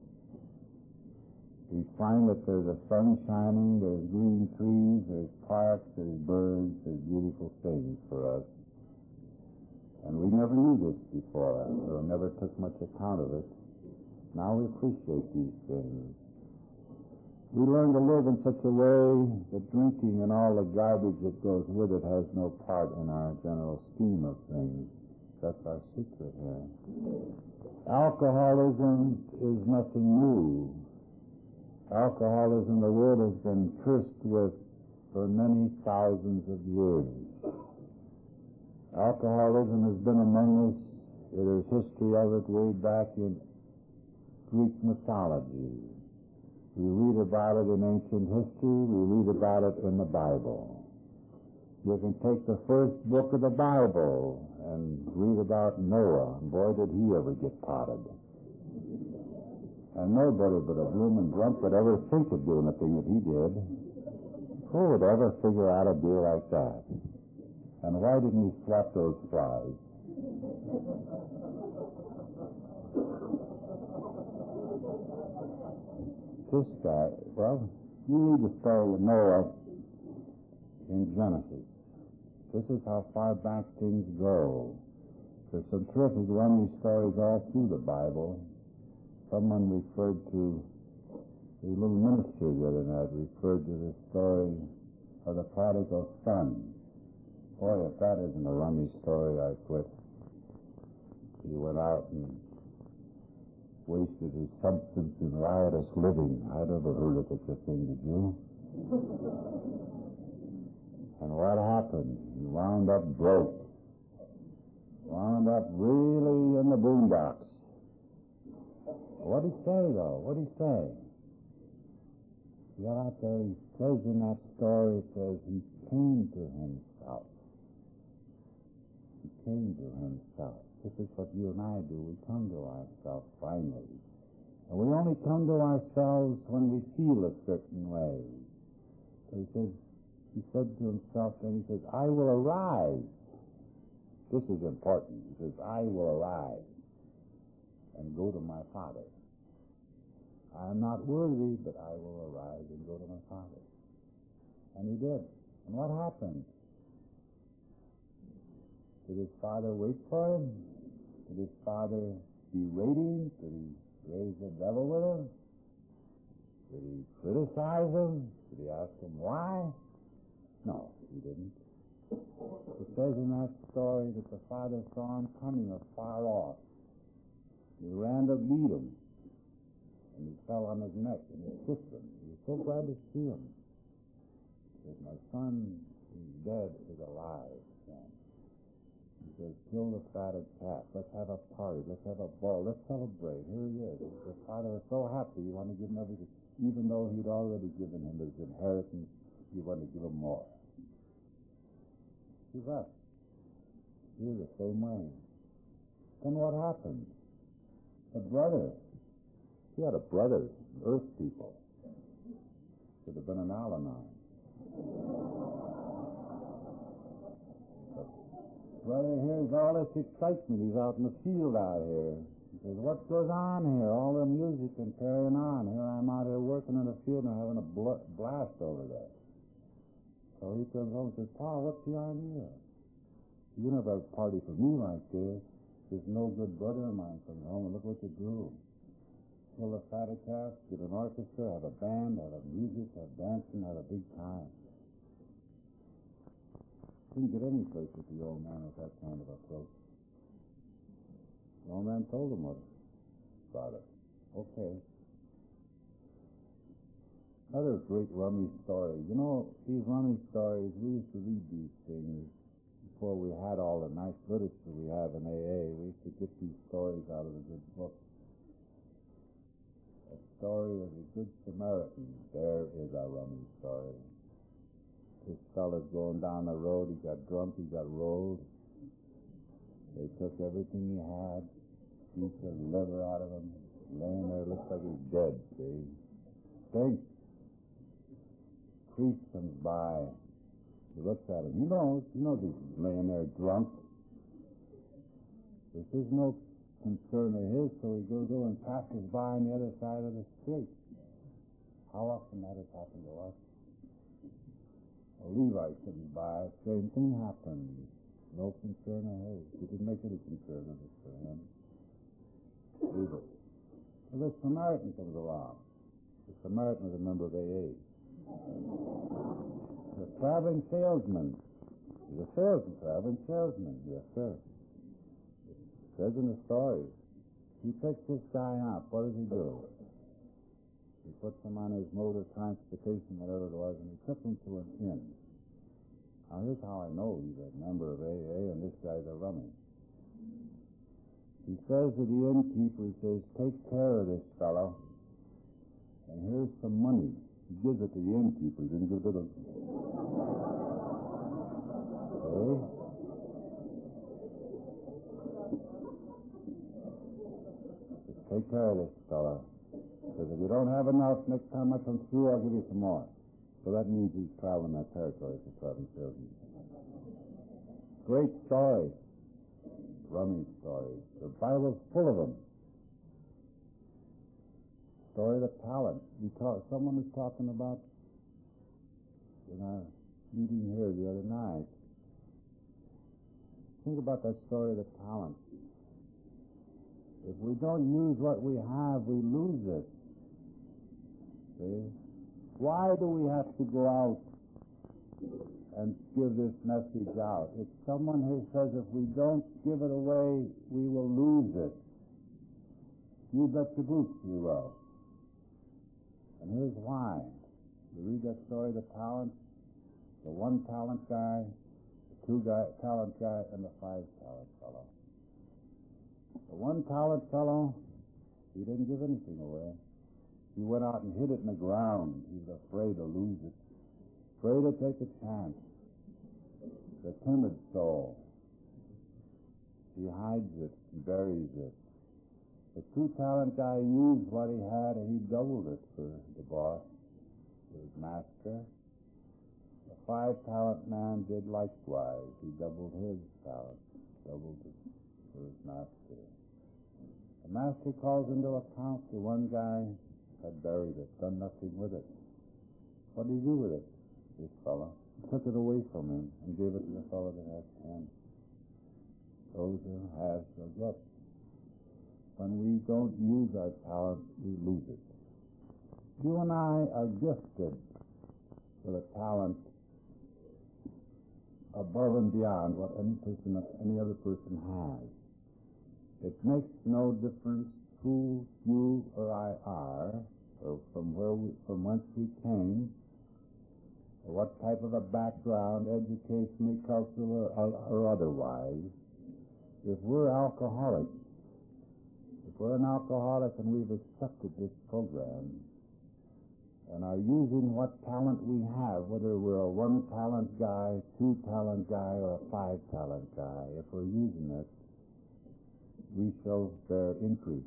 S2: We find that there's a sun shining, there's green trees, there's parks, there's birds, there's beautiful things for us. And we never knew this before, or never took much account of it. Now we appreciate these things. We learn to live in such a way that drinking and all the garbage that goes with it has no part in our general scheme of things. That's our secret here. Alcoholism is nothing new. Alcoholism, the world has been cursed with for many thousands of years. Alcoholism has been among us. There is history of it way back in Greek mythology. We read about it in ancient history. We read about it in the Bible. You can take the first book of the Bible and read about Noah. Boy, did he ever get potted. And nobody but a bloomin' drunk would ever think of doing the thing that he did. Who would ever figure out a deal like that? And why didn't he swat those flies? This guy, well, you read the story of Noah in Genesis. This is how far back things go. There's some terrific rummy stories all through the Bible. Someone referred to, the little minister the other night referred to the story of the prodigal son. Boy, if that isn't a rummy story, I quit. He went out and wasted his substance in riotous living. I never heard of such a thing, did you? And what happened? He wound up broke. Wound up really in the boondocks. What'd he say, though? What'd he say? He got out there, he says in that story, it says he came to himself. He came to himself. This is what you and I do. We come to ourselves finally. And we only come to ourselves when we feel a certain way. So he says, he said to himself, then he says, I will arise. This is important. He says, I will arise and go to my Father. I am not worthy, but I will arise and go to my Father. And he did. And what happened? Did his Father wait for him? Did his Father berate him? Did he raise the devil with him? Did he criticize him? Did he ask him why? No, he didn't. It says in that story that the Father saw him coming afar off. He ran to meet him, and he fell on his neck, and he kissed him. He was so glad to see him. He says, my son is dead, is alive. Son. He says, kill the fatted calf. Let's have a party. Let's have a ball. Let's celebrate. Here he is. The Father was so happy. You want to give him everything. Even though he'd already given him his inheritance, you want to give him more. See that? You're the same way. Then what happened? A brother. He had a brother, earth people. Should have been an Al-Anon. Brother hears all this excitement. He's out in the field out here. He says, what goes on here? All the music and carrying on. Here I'm out here working in the field and having a bl- blast over there. So he comes home and says, Pa, what's the idea? You never have a party for me like this. This no good brother of mine comes home, and look what you do. Fill a fatty calf, get an orchestra, have a band, have a music, have dancing, have a big time. Couldn't get any place with the old man with that kind of approach. The old man told him what about it. Okay. Another great rummy story. You know, these rummy stories, we used to read these things before we had all the nice literature we have in A A. We used to get these stories out of the good book. A story of a good Samaritan. There is a rummy story. This fella's going down the road. He got drunk. He got rolled. They took everything he had. Beat the liver out of him. Laying there, looks like he's dead, see? Stinks. Priest comes by. He looks at him. He knows. He knows he's laying there drunk. This is no concern of his, so he goes over and passes by on the other side of the street. How often that has happened to us? A Levi comes by. Same thing happened. No concern of his. He didn't make any concern of it for him. Leave it. So this Samaritan comes along. The Samaritan is a member of A A. The traveling salesman. He's a salesman, traveling salesman. Yes, sir. It says in the story. He picks this guy up. What does he do? He puts him on his mode of transportation, whatever it was, and he took him to an inn. Now, here's how I know he's a member of A A and this guy's a rummy. He says to the innkeeper, he says, take care of this fellow, and here's some money. He gives it to the innkeeper. He didn't give it to him. Okay? Just take care of this fellow. Because if you don't have enough, next time I come through, I'll give you some more. So that means he's traveling that territory for traveling salesman. Great story. Rummy stories. The Bible's full of them. Story of the talent. We talk, someone was talking about in our meeting here the other night. Think about that story of the talent. If we don't use what we have, we lose it. See? Why do we have to go out and give this message out? It's someone who says if we don't give it away, we will lose it. You bet your boots you will. And here's why. You read that story of the talent, the one talent guy, the two guy, talent guy, and the five talent fellow. The one talent fellow, he didn't give anything away. He went out and hid it in the ground. He was afraid to lose it. Afraid to take a chance. The timid soul. He hides it, buries it. The two-talent guy used what he had, and he doubled it for the boss, for his master. The five-talent man did likewise. He doubled his talent, doubled it for his master. The master calls into account the one guy had buried it, done nothing with it. What did he do with it, this fellow? He took it away from him and gave it to the fellow that has ten. Those who have shall get. When we don't use our talent, we lose it. You and I are gifted with a talent above and beyond what any person, any other person has. It makes no difference who you or I are, or from where we, from whence we came, or what type of a background, educationally, cultural, or, or otherwise. If we're alcoholics, if we're an alcoholic and we've accepted this program and are using what talent we have, whether we're a one-talent guy, two-talent guy, or a five-talent guy, if we're using it, we shall bear increase.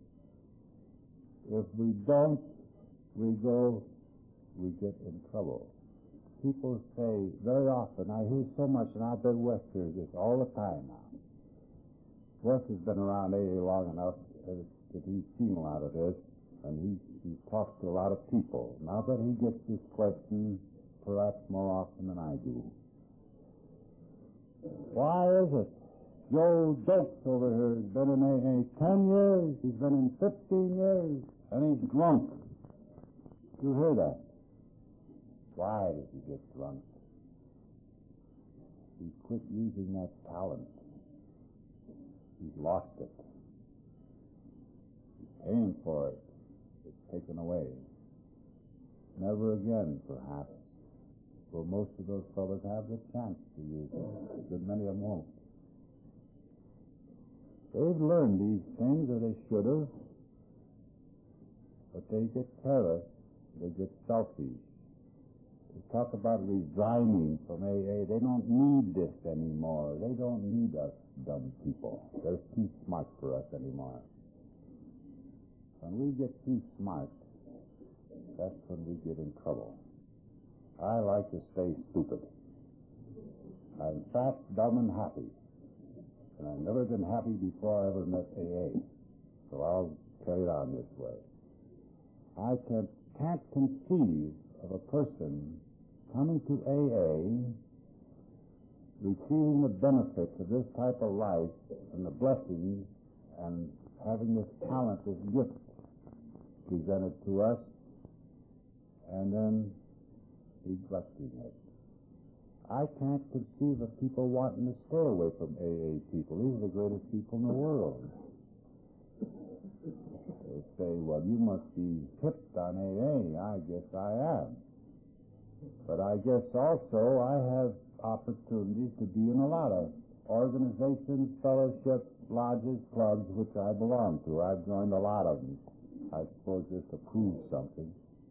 S2: If we don't, we go, we get in trouble. People say very often, I hear so much, and I bet Wes hears this all the time now. Wes has been around A A long enough that he's seen a lot of this, and he, he's talked to a lot of people. Now that he gets this question perhaps more often than I do. Why is it? Joe Dokes over here has been in A A ten years, he's been in fifteen years, and he's drunk. You hear that? Why does he get drunk? He quit using that talent. He's lost it. He's paying for it. It's taken away. Never again, perhaps, will most of those fellows have the chance to use it. A good many of them won't. They've learned these things, or they should have, but they get careless. They get selfish. They talk about resigning from A A. They don't need this anymore. They don't need us dumb people. They're too smart for us anymore. When we get too smart, that's when we get in trouble. I like to stay stupid. I'm fat, dumb, and happy. And I've never been happy before I ever met A A. So I'll carry it on this way. I can, can't conceive of a person coming to A A, receiving the benefits of this type of life and the blessings and having this talent, this gift presented to us, and then neglecting it. I can't conceive of people wanting to stay away from A A people. These are the greatest people in the world. They say, well, you must be hipped on A A. I guess I am. But I guess also I have opportunities to be in a lot of organizations, fellowships, lodges, clubs, which I belong to. I've joined a lot of them. I suppose just to prove something.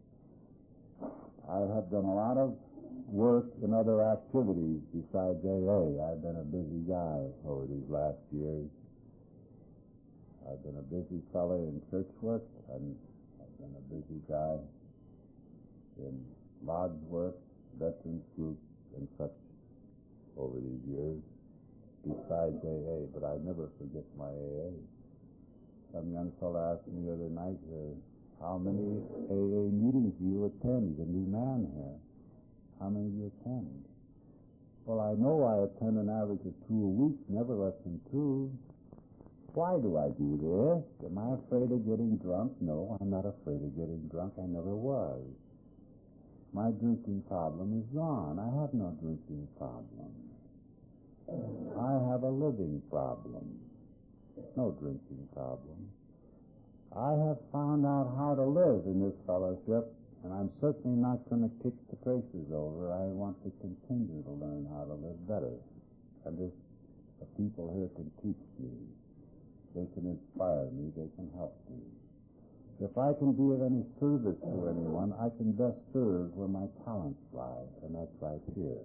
S2: I have done a lot of work in other activities besides A A. I've been a busy guy over these last years. I've been a busy fellow in church work, and I've been a busy guy in lodge work, veterans groups, and such over these years, besides A A, but I never forget my A A. Some young fellow asked me the other night, uh, how many A A meetings do you attend? He's a new man here. How many do you attend? Well, I know I attend an average of two a week, never less than two. Why do I do this? Am I afraid of getting drunk? No, I'm not afraid of getting drunk. I never was. My drinking problem is gone. I have no drinking problem. I have a living problem. No drinking problem. I have found out how to live in this fellowship, and I'm certainly not going to kick the traces over. I want to continue to learn how to live better. And this, the people here can teach me. They can inspire me. They can help me. If I can be of any service to anyone, I can best serve where my talents lie, and that's right here.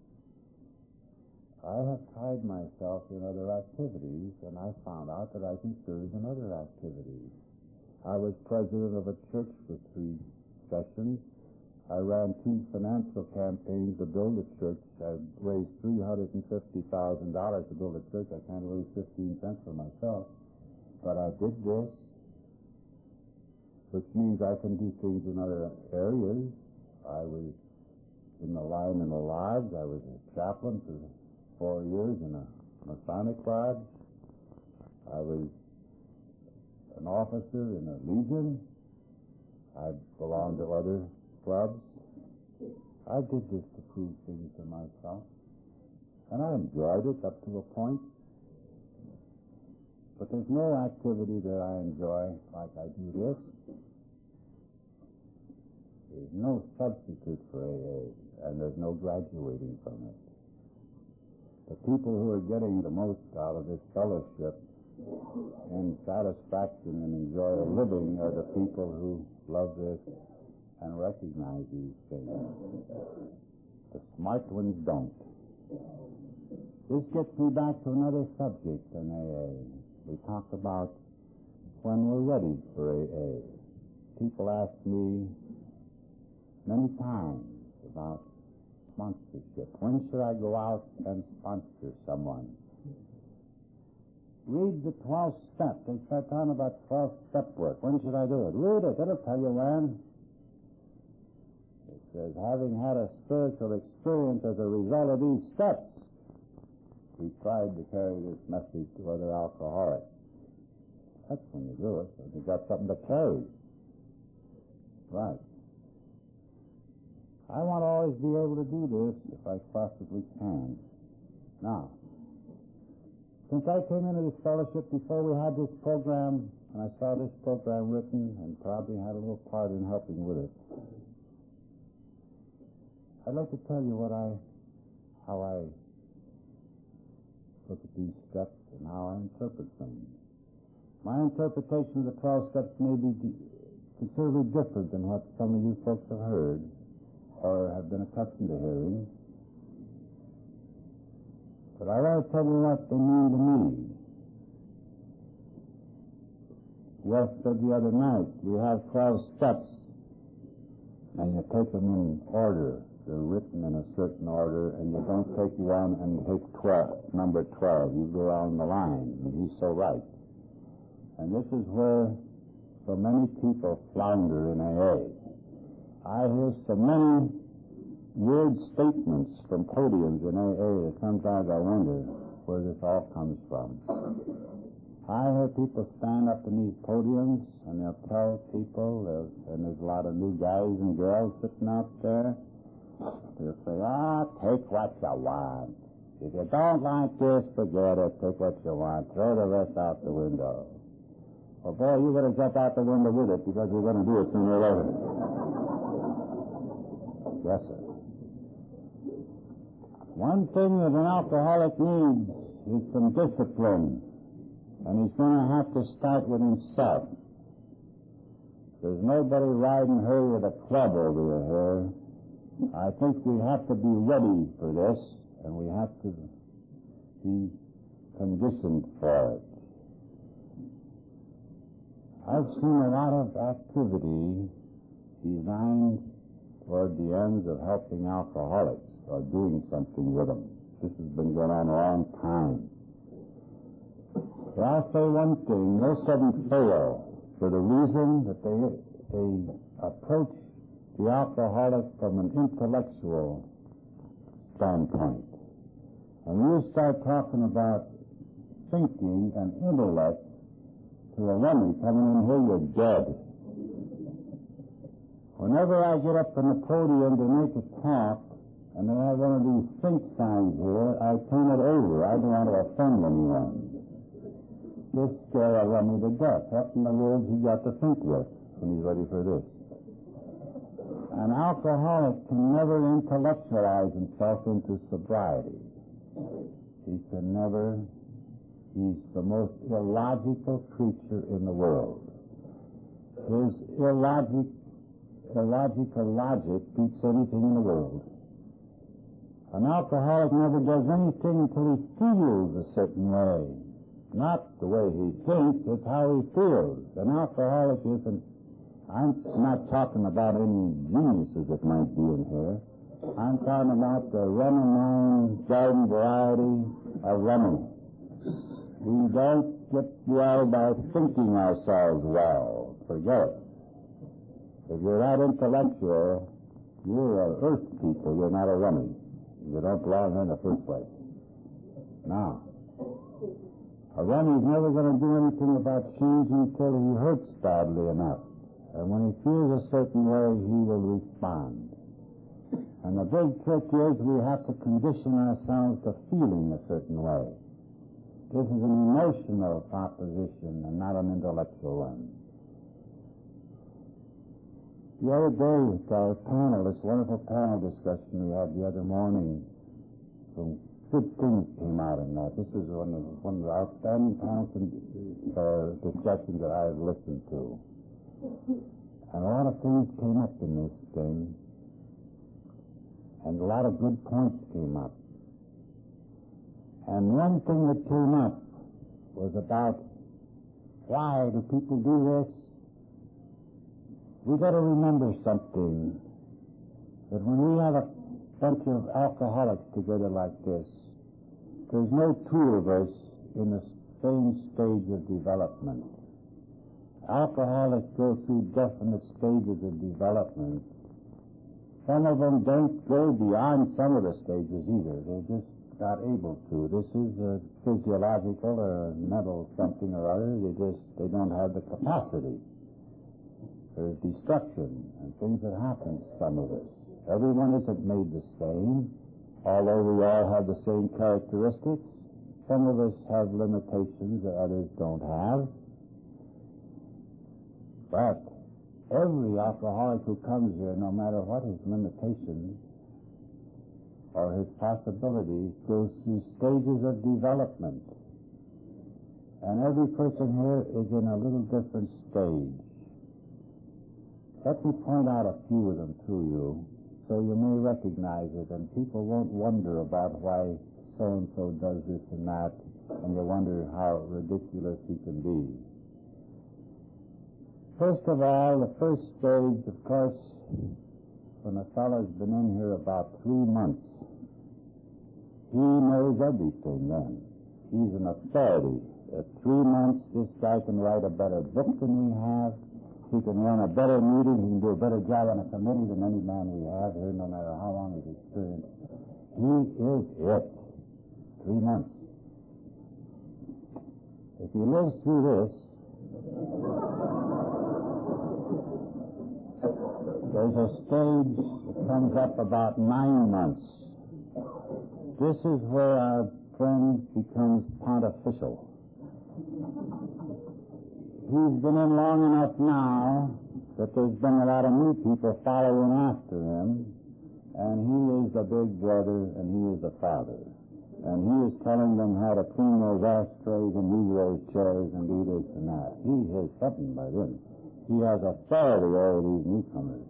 S2: I have tried myself in other activities, and I found out that I can serve in other activities. I was president of a church for three sessions. I ran two financial campaigns to build a church. I raised three hundred fifty thousand dollars to build a church. I can't raise fifteen cents for myself. But I did this, which means I can do things in other areas. I was in the line in the lodge. I was a chaplain for four years in a Masonic lodge. I was an officer in a legion. I belonged to other clubs. I did this to prove things to myself. And I enjoyed it up to a point. But there's no activity that I enjoy like I do this. There's no substitute for A A, and there's no graduating from it. The people who are getting the most out of this fellowship and satisfaction and enjoy a living are the people who love this and recognize these things. The smart ones don't. This gets me back to another subject in A A. We talked about when we're ready for A A. People ask me many times about sponsorship. When should I go out and sponsor someone? Read the twelve step. They start talking about twelve step work. When should I do it? Read it. It'll tell you when. They says, having had a spiritual experience as a result of these steps, he tried to carry this message to other alcoholics. That's when you do it, so you got something to carry. Right. I want to always be able to do this if I possibly can. Now, since I came into this fellowship before we had this program, and I saw this program written and probably had a little part in helping with it, I'd like to tell you what I, how I look at these steps and how I interpret things. My interpretation of the twelve steps may be considerably different than what some of you folks have heard or have been accustomed to hearing. But I want to tell you what they mean to me. Wes said the other night, we have twelve steps, and you take them in order. They're written in a certain order, and you don't take one and take twelve, number twelve. You go down the line, and he's so right. And this is where so many people flounder in A A. I hear so many weird statements from podiums in A A that sometimes I wonder where this all comes from. I hear people stand up in these podiums, and they'll tell people, and there's a lot of new guys and girls sitting out there, they'll say, ah, take what you want. If you don't like this, forget it. Take what you want. Throw the rest out the window. Well, boy, you better jump out the window with it, because you're going to do it sooner or later. Yes, sir. One thing that an alcoholic needs is some discipline, and he's going to have to start with himself. There's nobody riding her with a club over your hair. I think we have to be ready for this, and we have to be conditioned for it. I've seen a lot of activity designed toward the ends of helping alcoholics or doing something with them. This has been going on a long time. But I'll say one thing, most of them fail for the reason that they, they approach the alcoholic from an intellectual standpoint. And when you start talking about thinking and intellect to a rummy coming in here, you're dead. Whenever I get up on the podium to make a talk, and they have one of these think signs here, I turn it over. I don't want to offend anyone. Just scare a rummy to death. What in the world he got to think with when he's ready for this? An alcoholic can never intellectualize himself into sobriety. He can never. He's the most illogical creature in the world. His illogic, illogical logic beats anything in the world. An alcoholic never does anything until he feels a certain way. Not the way he thinks, it's how he feels. An alcoholic isn't. I'm not talking about any geniuses that might be in here. I'm talking about the rum-and-wine garden variety of rumming. We don't get well by thinking ourselves well. Forget it. If you're that intellectual, you're an earth people. You're not a rummy. You don't belong here in the first place. Now, a rummy's never going to do anything about changing until he hurts badly enough. And when he feels a certain way, he will respond. And the big trick is we have to condition ourselves to feeling a certain way. This is an emotional proposition and not an intellectual one. The other day with our panel, this wonderful panel discussion we had the other morning, some good things came out in that. This is one of, one of the outstanding panel uh, discussions that I have listened to. And a lot of things came up in this thing, and a lot of good points came up. And one thing that came up was about why do people do this? We've got to remember something, that when we have a bunch of alcoholics together like this, there's no two of us in the same stage of development. Alcoholics go through definite stages of development, Some of them don't go beyond some of the stages either. They're just not able to. This is a physiological or a mental something or other. They just, they don't have the capacity. There's destruction and things that happen to some of us. Everyone isn't made the same, although we all have the same characteristics. Some of us have limitations that others don't have. But every alcoholic who comes here, no matter what his limitations or his possibilities, goes through stages of development. And every person here is in a little different stage. Let me point out a few of them to you, so you may recognize it, and people won't wonder about why so-and-so does this and that, and you wonder how ridiculous he can be. First of all, the first stage, of course, when a fellow's been in here about three months, he knows everything then. He's an authority. At three months, this guy can write a better book than we have. He can run a better meeting. He can do a better job on a committee than any man we have here, no matter how long his experience. He is it. Three months. If he lives through this, there's a stage that comes up about nine months. This is where our friend becomes pontifical. He's been in long enough now that there's been a lot of new people following after him, and he is the big brother and he is the father. And he is telling them how to clean those ashtrays and move those chairs and do this and that. He has something by then. He has authority over these newcomers.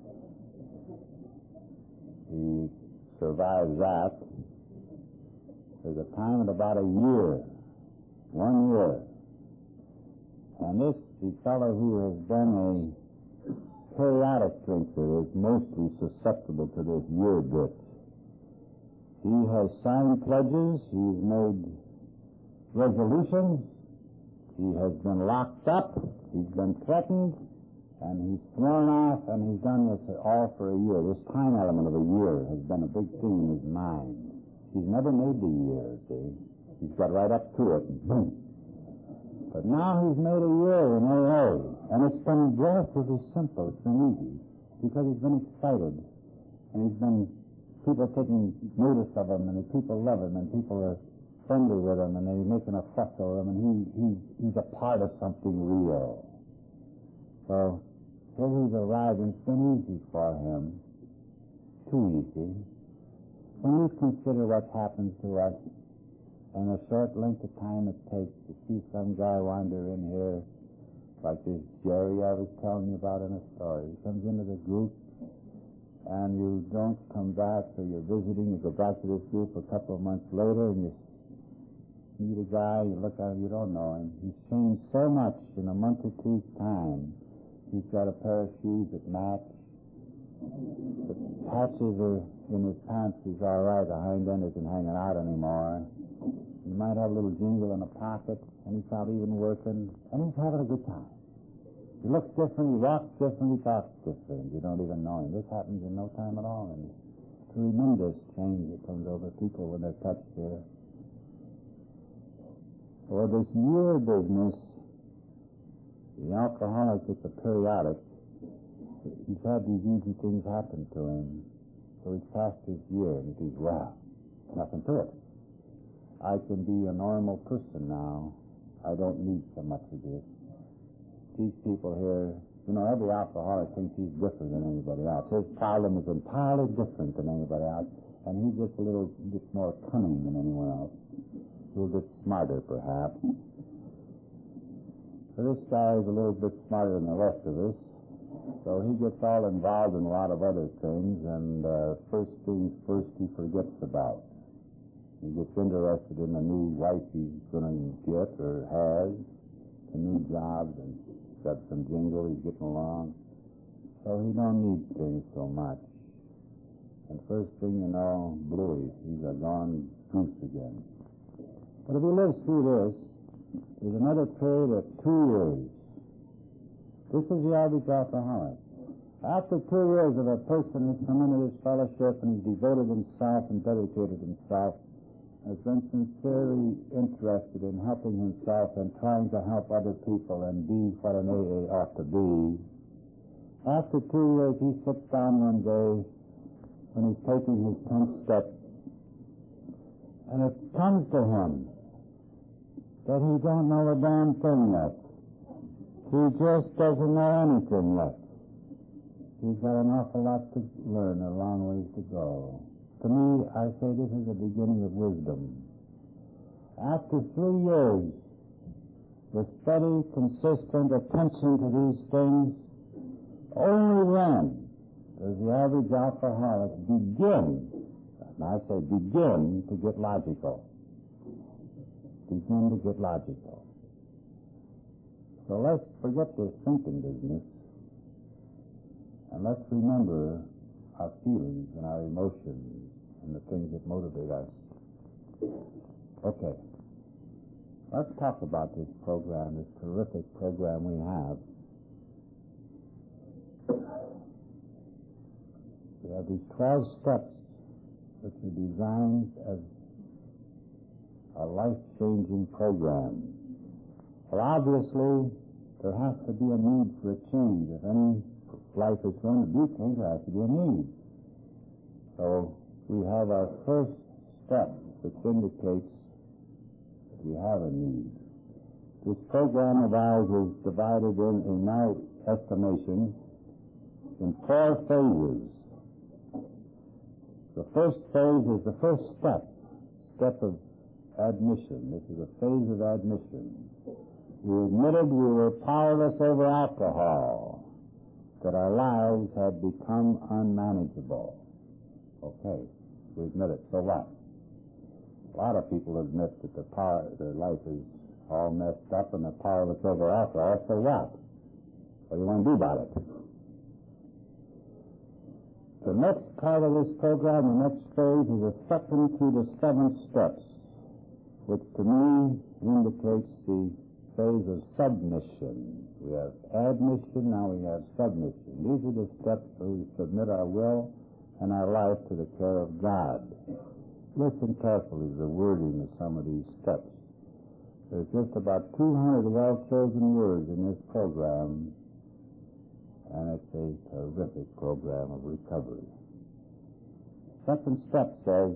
S2: He survives that. There's a time at about a year, one year. And this, the fellow who has been a periodic drinker is mostly susceptible to this year bit. He has signed pledges, he's made resolutions, he has been locked up, he's been threatened, and he's sworn off, and he's done this all for a year. This time element of a year has been a big thing in his mind. He's never made the year, see? He's got right up to it, and boom. But now he's made a year in A A, and it's been relatively simple, it's been easy, because he's been excited, and he's been, people taking notice of him, and the people love him, and people are friendly with him, and they're making a fuss over him, and he, he, he's a part of something real. So, here he's arrived, and it's been easy for him, too easy. When you consider what happens to us and the short length of time it takes to see some guy wander in here, like this Jerry I was telling you about in a story. He comes into the group, and you don't come back, so you're visiting, you go back to this group a couple of months later, and you meet a guy, you look at him, you don't know him. He's changed so much in a month or two's time. He's got a pair of shoes that match. The patches are in his pants is all right. The hind end isn't hanging out anymore. He might have a little jingle in a pocket, and he's not even working, and he's having a good time. He looks different, he walks different, he talks different. You don't even know him. This happens in no time at all. And it's a tremendous change that comes over people when they're touched here. For this year business, the alcoholic is a periodic. He's had these easy things happen to him. So he's passed his year, and he's, well, nothing to it. I can be a normal person now. I don't need so much of this. These people here, you know, every alcoholic thinks he's different than anybody else. His problem is entirely different than anybody else, and he's just a little bit more cunning than anyone else. A little bit smarter, perhaps. So this guy is a little bit smarter than the rest of us. So he gets all involved in a lot of other things, and uh, first things first he forgets about. He gets interested in the new wife he's going to get or has, the new jobs, and got some jingle, he's getting along. So he don't need things so much. And first thing you know, bluey, he's a gone goose again. But if he lives through this, there's another period of two years. This is the average alcoholic. After two years of a person has come into this fellowship and has devoted himself and dedicated himself, has been sincerely interested in helping himself and trying to help other people and be what an A A ought to be. After two years, he sits down one day when he's taking his tenth step, and it comes to him that he don't know a damn thing yet. He just doesn't know anything yet. He's got an awful lot to learn, a long ways to go. To me, I say this is the beginning of wisdom. After three years, with steady, consistent attention to these things, only then does the average alcoholic begin, and I say begin, to get logical. Begin to get logical. So let's forget this thinking business, and let's remember our feelings and our emotions and the things that motivate us. Okay. Let's talk about this program, this terrific program we have. We have these twelve steps which are designed as a life-changing program. Well, obviously, there has to be a need for a change. If any life is going to be changed, there has to be a need. So we have our first step, which indicates that we have a need. This program of ours is divided in, in my estimation, in four phases. The first phase is the first step, step of admission. This is a phase of admission. We admitted we were powerless over alcohol, that our lives had become unmanageable. Okay, we admit it. So what? A lot of people admit that the power, their life is all messed up and they're powerless over alcohol. So what? What do you want to do about it? The next part of this program, the next phase, is the second to the seventh steps, which to me indicates the phase of submission. We have admission, now we have submission. These are the steps where we submit our will and our life to the care of God. Listen carefully to the wording of some of these steps. There's just about two hundred well-chosen words in this program, and it's a terrific program of recovery. Second step says,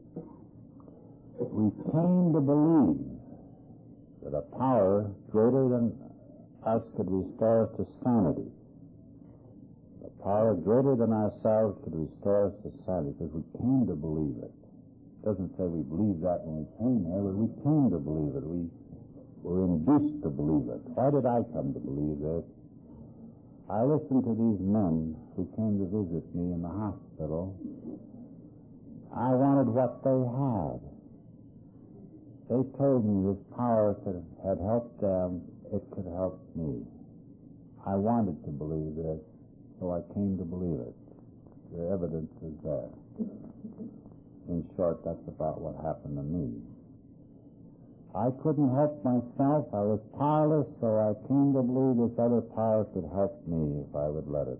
S2: we came to believe that a power greater than us could restore us to sanity. A power greater than ourselves could restore us to sanity, because we came to believe it. It doesn't say we believed that when we came here, but we came to believe it. We were induced to believe it. Why did I come to believe this? I listened to these men who came to visit me in the hospital. I wanted what they had. They told me this power could, had helped them, it could help me. I wanted to believe this, so I came to believe it. The evidence is there. In short, that's about what happened to me. I couldn't help myself. I was powerless, so I came to believe this other power could help me if I would let it.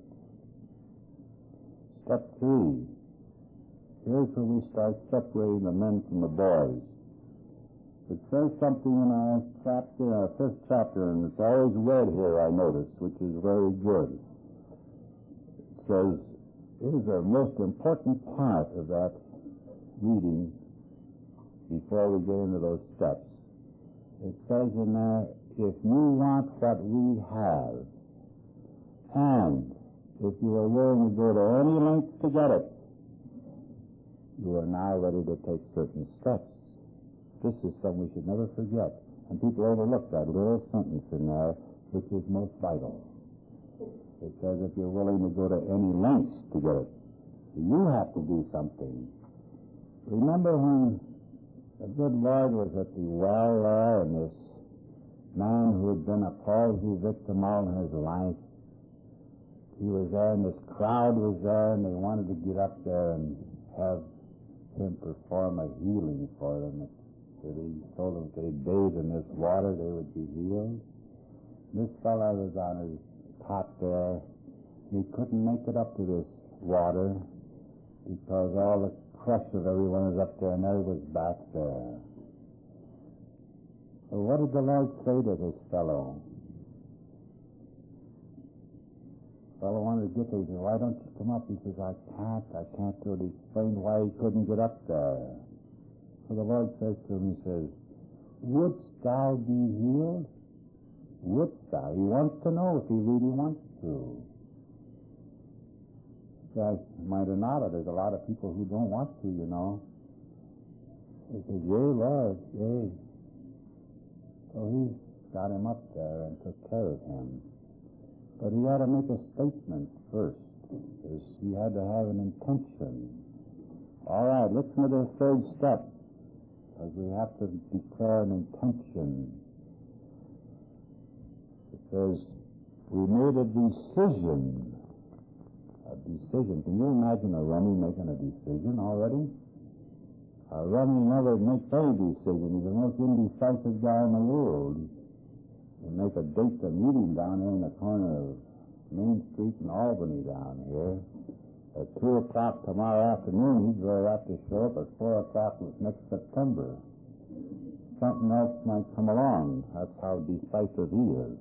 S2: Step three. Here's where we start separating the men from the boys. It says something in our chapter, our fifth chapter, and it's always red here, I noticed, which is very good. It says, here's a most important part of that reading before we get into those steps. It says in there, if you want what we have, and if you are willing to go to any lengths to get it, you are now ready to take certain steps. This is something we should never forget. And people overlook that little sentence in there, which is most vital. It says if you're willing to go to any lengths to get it, you have to do something. Remember when the good Lord was at the well there, and this man who had been a palsy victim all his life, he was there, and this crowd was there, and they wanted to get up there and have him perform a healing for them. That he told them if they bathed in this water, they would be healed. This fellow was on his cot there, he couldn't make it up to this water because all the crush of everyone is up there and Nellie was back there. So what did the Lord say to this fellow? The fellow wanted to get there. He said, why don't you come up? He says, I can't. I can't do it. He explained why he couldn't get up there. So the Lord says to him, he says, wouldst thou be healed? Wouldst thou? He wants to know if he really wants to. Guys might have nodded. There's a lot of people who don't want to, you know. He says, yea, Lord, yea. So he got him up there and took care of him. But he had to make a statement first. He had to have an intention. All right, listen to the third step. Because we have to declare an intention. It says, we made a decision. A decision. Can you imagine a rummy making a decision already? A rummy never makes any decision. He's the most indecisive guy in the world. We make a date, a meeting down here in the corner of Main Street in Albany down here. At two o'clock tomorrow afternoon, he's very apt to show up at four o'clock next September. Something else might come along. That's how decisive he is.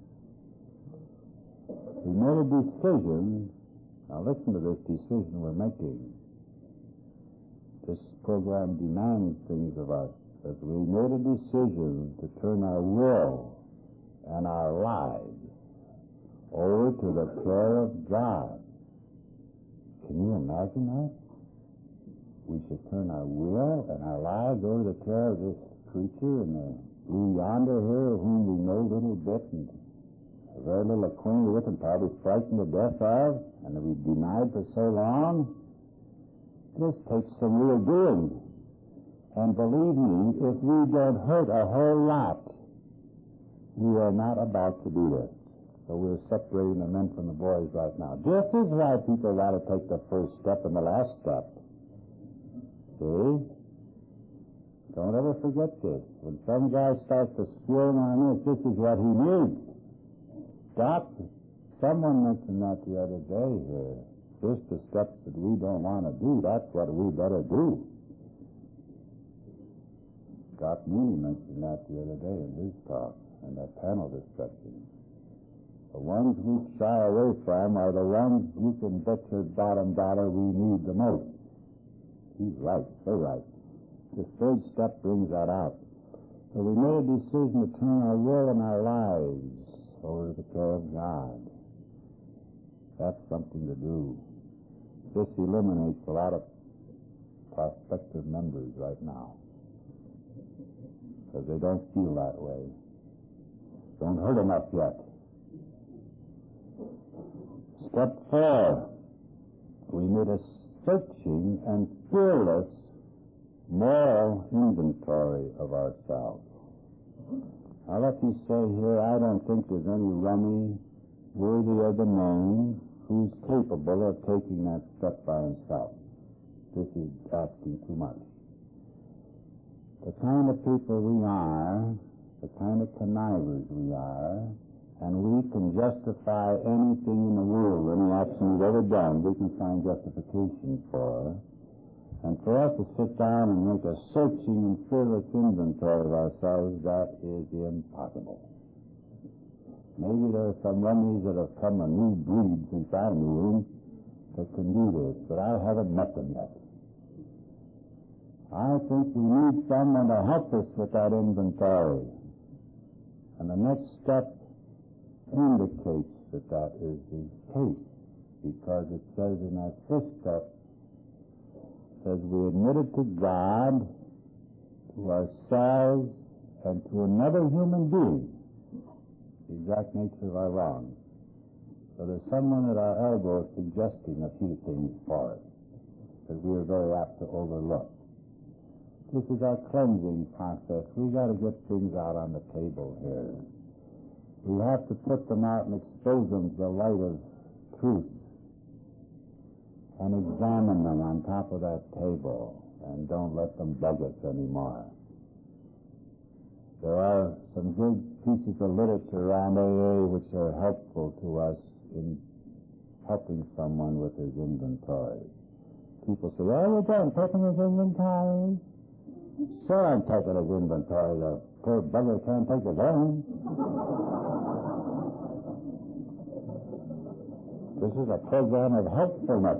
S2: We made a decision. Now listen to this decision we're making. This program demands things of us. That we made a decision to turn our will and our lives over to the care of God. Can you imagine that? We should turn our will and our lives over to the care of this creature in the blue yonder here, whom we know little bit and very little acquainted with and probably frightened to death of, and that we've denied for so long. This takes some real doing. And believe me, if we don't hurt a whole lot, we are not about to do this. So we're separating the men from the boys right now. This is why people got to take the first step and the last step. See? Don't ever forget this. When some guy starts to squirm on this, this is what he needs. Doc, someone mentioned that the other day here. Just the steps that we don't want to do, that's what we better do. Doc Mooney mentioned that the other day in his talk, in that panel discussion. The ones we shy away from are the ones you can bet your bottom dollar we need the most. He's right, so right. The third step brings that out. So we made a decision to turn our will and our lives over to the care of God. That's something to do. This eliminates a lot of prospective members right now. Because they don't feel that way. Don't hurt enough yet. Step four. We made a searching and fearless moral inventory of ourselves. I'll let you say here, I don't think there's any rummy worthy of the name who's capable of taking that step by himself. This is asking too much. The kind of people we are, the kind of connivers we are, and we can justify anything in the world, any action we've ever done, we can find justification for. And for us to sit down and make a searching and fearless inventory of ourselves, that is impossible. Maybe there are some rummies that have come a new breed since I knew them that can do this, but I haven't met them yet. I think we need someone to help us with that inventory. And the next step indicates that that is the case, because it says in that fifth step, as we admitted to God, to ourselves, and to another human being the exact nature of our wrongs. So there's someone at our elbow suggesting a few things for us that we are very apt to overlook. This is our cleansing process. We've got to get things out on the table here. We have to put them out and expose them to the light of truth, and examine them on top of that table, and don't let them bug us anymore. There are some good pieces of literature around A A which are helpful to us in helping someone with his inventory. People say, "Oh, you're done taking his inventory?" Sure, I'm taking his inventory. The poor beggar can't take his own. This is a program of helpfulness.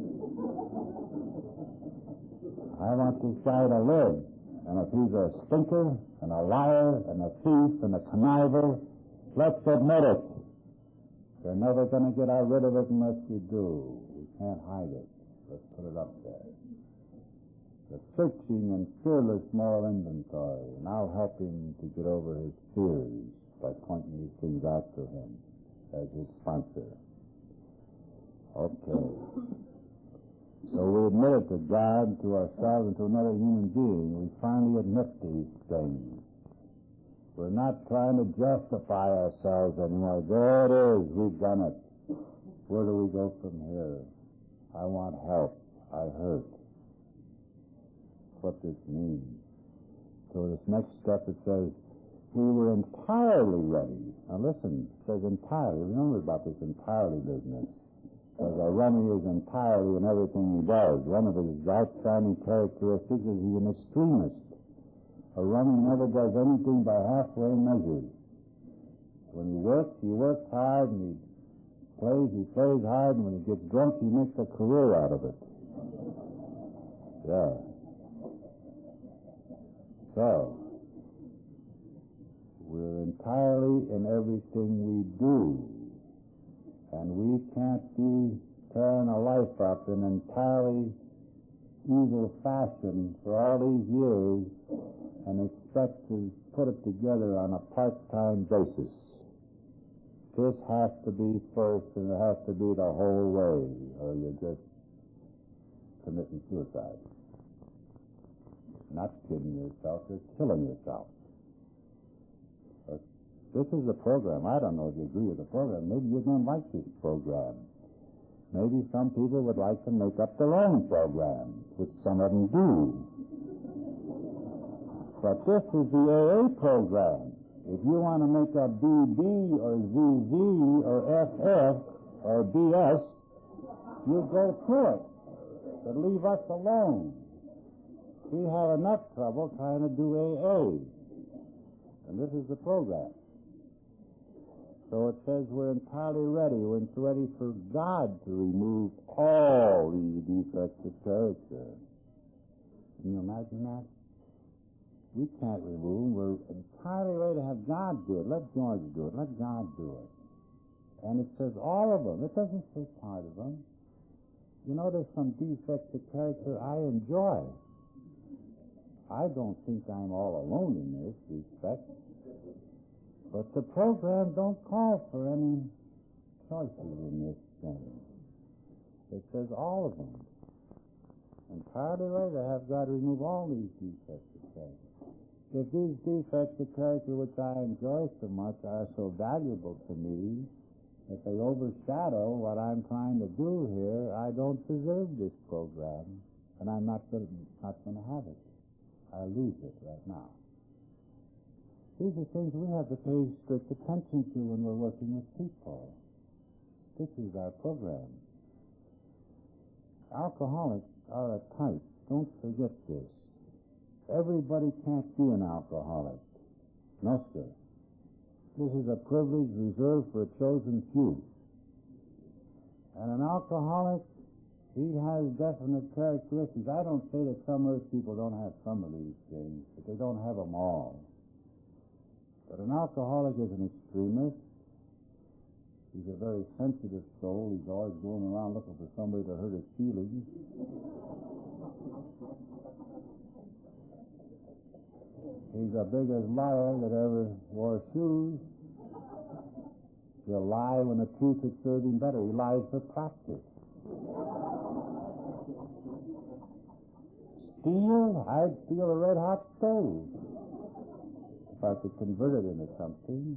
S2: I want this guy to live. And if he's a stinker and a liar and a thief and a conniver, let's admit it. They're never going to get rid of it unless we do. We can't hide it. Let's put it up there. The searching and fearless moral inventory, and I'll help him to get over his fears by pointing these things out to him as his sponsor. Okay. So we admit it to God, to ourselves, and to another human being. We finally admit these things. We're not trying to justify ourselves anymore. There it is. We've done it. Where do we go from here? I want help. I hurt. What this means. So this next step, it says, we were entirely ready. Now listen, it says entirely. Remember about this entirely business. Because a rummy is entirely in everything he does. One of his outstanding characteristics is he's an extremist. A rummy never does anything by halfway measures. When he works, he works hard, and he plays, he plays hard, and when he gets drunk, he makes a career out of it. Yeah. So, we're entirely in everything we do. And we can't be tearing a life up in entirely evil fashion for all these years and expect to put it together on a part-time basis. This has to be first, and it has to be the whole way, or you're just committing suicide. Not kidding yourself, you're killing yourself. But this is the program. I don't know if you agree with the program. Maybe you don't like this program. Maybe some people would like to make up their own program, which some of them do. But this is the A A program. If you want to make a B B or Z Z or F F or B S, you go through it. But leave us alone. We have enough trouble trying to do A A. And this is the program. So it says we're entirely ready. We're ready for God to remove all these defects of character. Can you imagine that? We can't remove them. We're entirely ready to have God do it. Let George do it. Let God do it. And it says all of them. It doesn't say part of them. You know, there's some defects of character I enjoy. I don't think I'm all alone in this respect. But the program don't call for any choices in this thing. It says all of them. Entirely ready to have God remove all these defects of character. If these defects of character which I enjoy so much are so valuable to me, if they overshadow what I'm trying to do here, I don't deserve this program, and I'm not going not going to have it. I lose it right now. These are things we have to pay strict attention to when we're working with people. This is our program. Alcoholics are a type. Don't forget this. Everybody can't be an alcoholic. No, sir. This is a privilege reserved for a chosen few. And an alcoholic, he has definite characteristics. I don't say that some earth people don't have some of these things, but they don't have them all. But an alcoholic is an extremist. He's a very sensitive soul. He's always going around looking for somebody to hurt his feelings. He's the biggest liar that ever wore shoes. He'll lie when the truth would serve him better. He lies for practice. Steal? I'd steal a red-hot stove if I could convert it into something.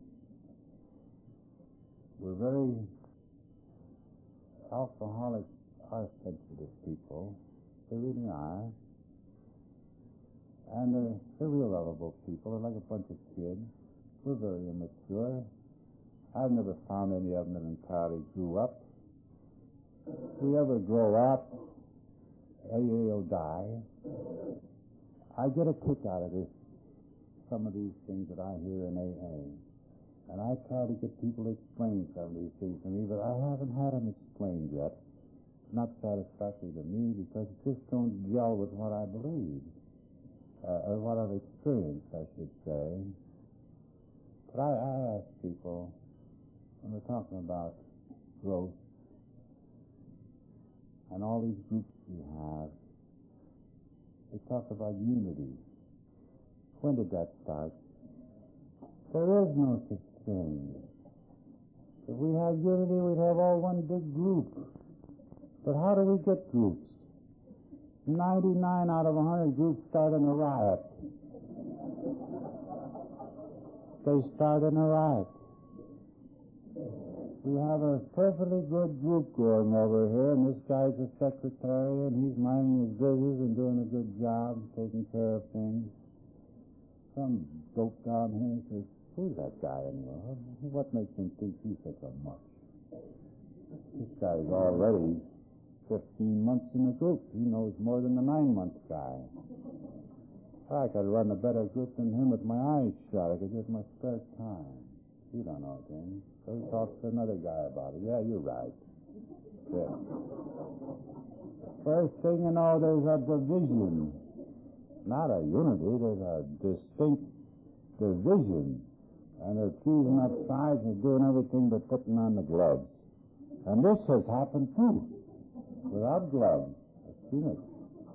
S2: We're very alcoholics are sensitive people. They really are. And they're, they're real lovable people. They're like a bunch of kids. We're very immature. I've never found any of them that entirely grew up. If we ever grow up, A A will die. I get a kick out of this, some of these things that I hear in A A. And I try to get people to explain some of these things to me, but I haven't had them explained yet. Not satisfactory to me because it just don't gel with what I believe, uh, or what I've experienced, I should say. But I, I ask people, when we're talking about growth and all these groups we have, they talk about unity. When did that start? There is no such thing. If we had unity, we'd have all one big group. But how do we get groups? ninety-nine out of one hundred groups start in a riot. They start in a riot. We have a perfectly good group going over here, and this guy's a secretary, and he's minding his business and doing a good job, taking care of things. Some dope down here says, who's that guy anyway? What makes him think he's such a much? This guy's already fifteen months in the group. He knows more than the nine-month guy. I could run a better group than him with my eyes shut. I could get my spare time. You don't know things. So he talks to another guy about it. Yeah, you're right. Yeah. First thing you know, there's a division. Not a unity, there's a distinct division. And they're choosing up sides and doing everything but putting on the gloves. And this has happened too. Without gloves. I've seen it.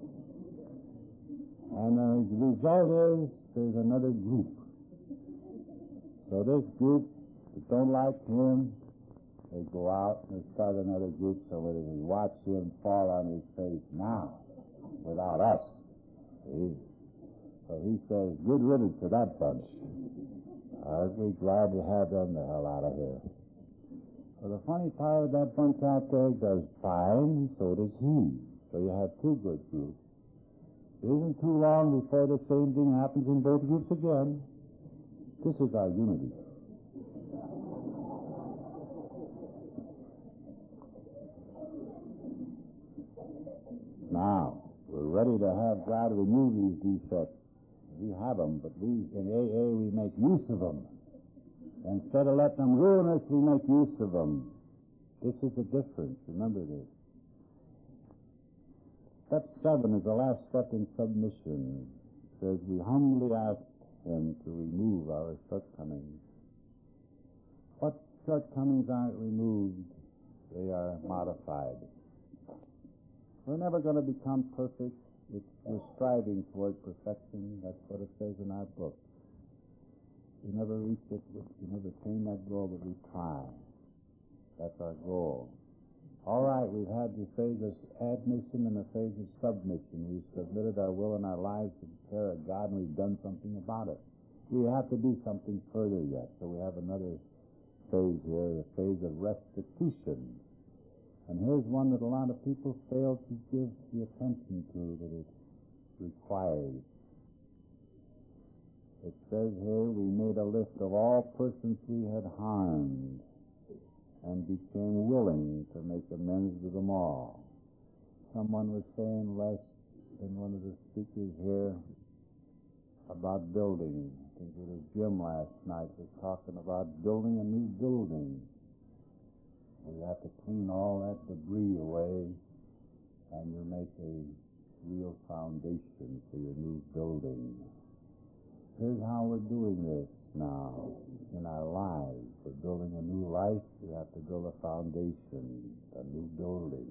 S2: And the result is there's another group. So this group that don't like him, they go out and they start another group so that they watch him fall on his face now without us. See? So he says, good riddance to that bunch. I'd be glad to have them the hell out of here. So the funny part of that bunch out there does fine, and so does he. So you have two good groups. It isn't too long before the same thing happens in both groups again. This is our unity. Now, we're ready to have God remove these defects. We have them, but we, in A A, we make use of them. Instead of letting them ruin us, we make use of them. This is the difference. Remember this. Step seven is the last step in submission. It says we humbly ask him to remove our shortcomings. What shortcomings aren't removed? They are modified. We're never going to become perfect. It's, we're striving toward perfection. That's what it says in our book. We never reach it, we never attain that goal, but we try. That's our goal. All right, we've had the phase of admission and the phase of submission. We've submitted our will and our lives to the care of God, and we've done something about it. We have to do something further yet, so we have another phase here, the phase of restitution. And here's one that a lot of people fail to give the attention to that it requires. It says here, we made a list of all persons we had harmed and became willing to make amends with them all. Someone was saying less than one of the speakers here about building. I think it was Jim last night was talking about building a new building. And you have to clean all that debris away and you make a real foundation for your new building. Here's how we're doing this now in our lives. We're building a new life. We have to build a foundation, a new building.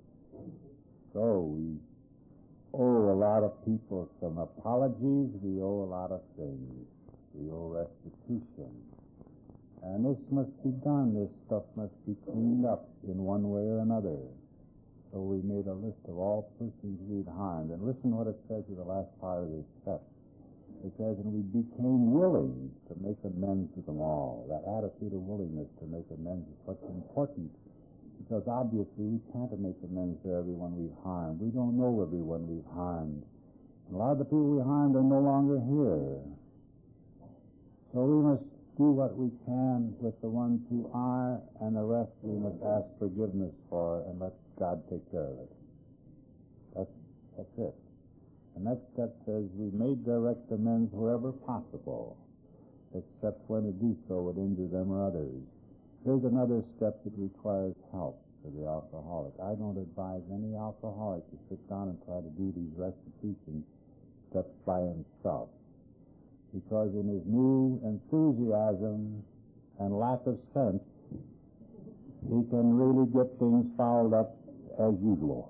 S2: So we owe a lot of people some apologies. We owe a lot of things. We owe restitution. And this must be done. This stuff must be cleaned up in one way or another. So we made a list of all persons we'd harmed. And listen what it says in the last part of this step. It says, and we became willing to make amends to them all. That attitude of willingness to make amends is what's important. Because obviously we can't make amends to everyone we've harmed. We don't know everyone we've harmed. And a lot of the people we harmed are no longer here. So we must do what we can with the ones who are, and the rest we must ask forgiveness for and let God take care of it. That's, that's it. The next step says we may direct amends wherever possible, except when to do so would injure them or others. Here's another step that requires help for the alcoholic. I don't advise any alcoholic to sit down and try to do these restitution steps by himself, because in his new enthusiasm and lack of sense, he can really get things fouled up as usual.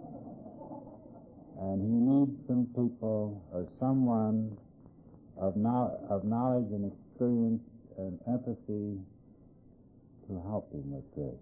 S2: And he needs some people or someone of, no, of knowledge and experience and empathy to help him with this.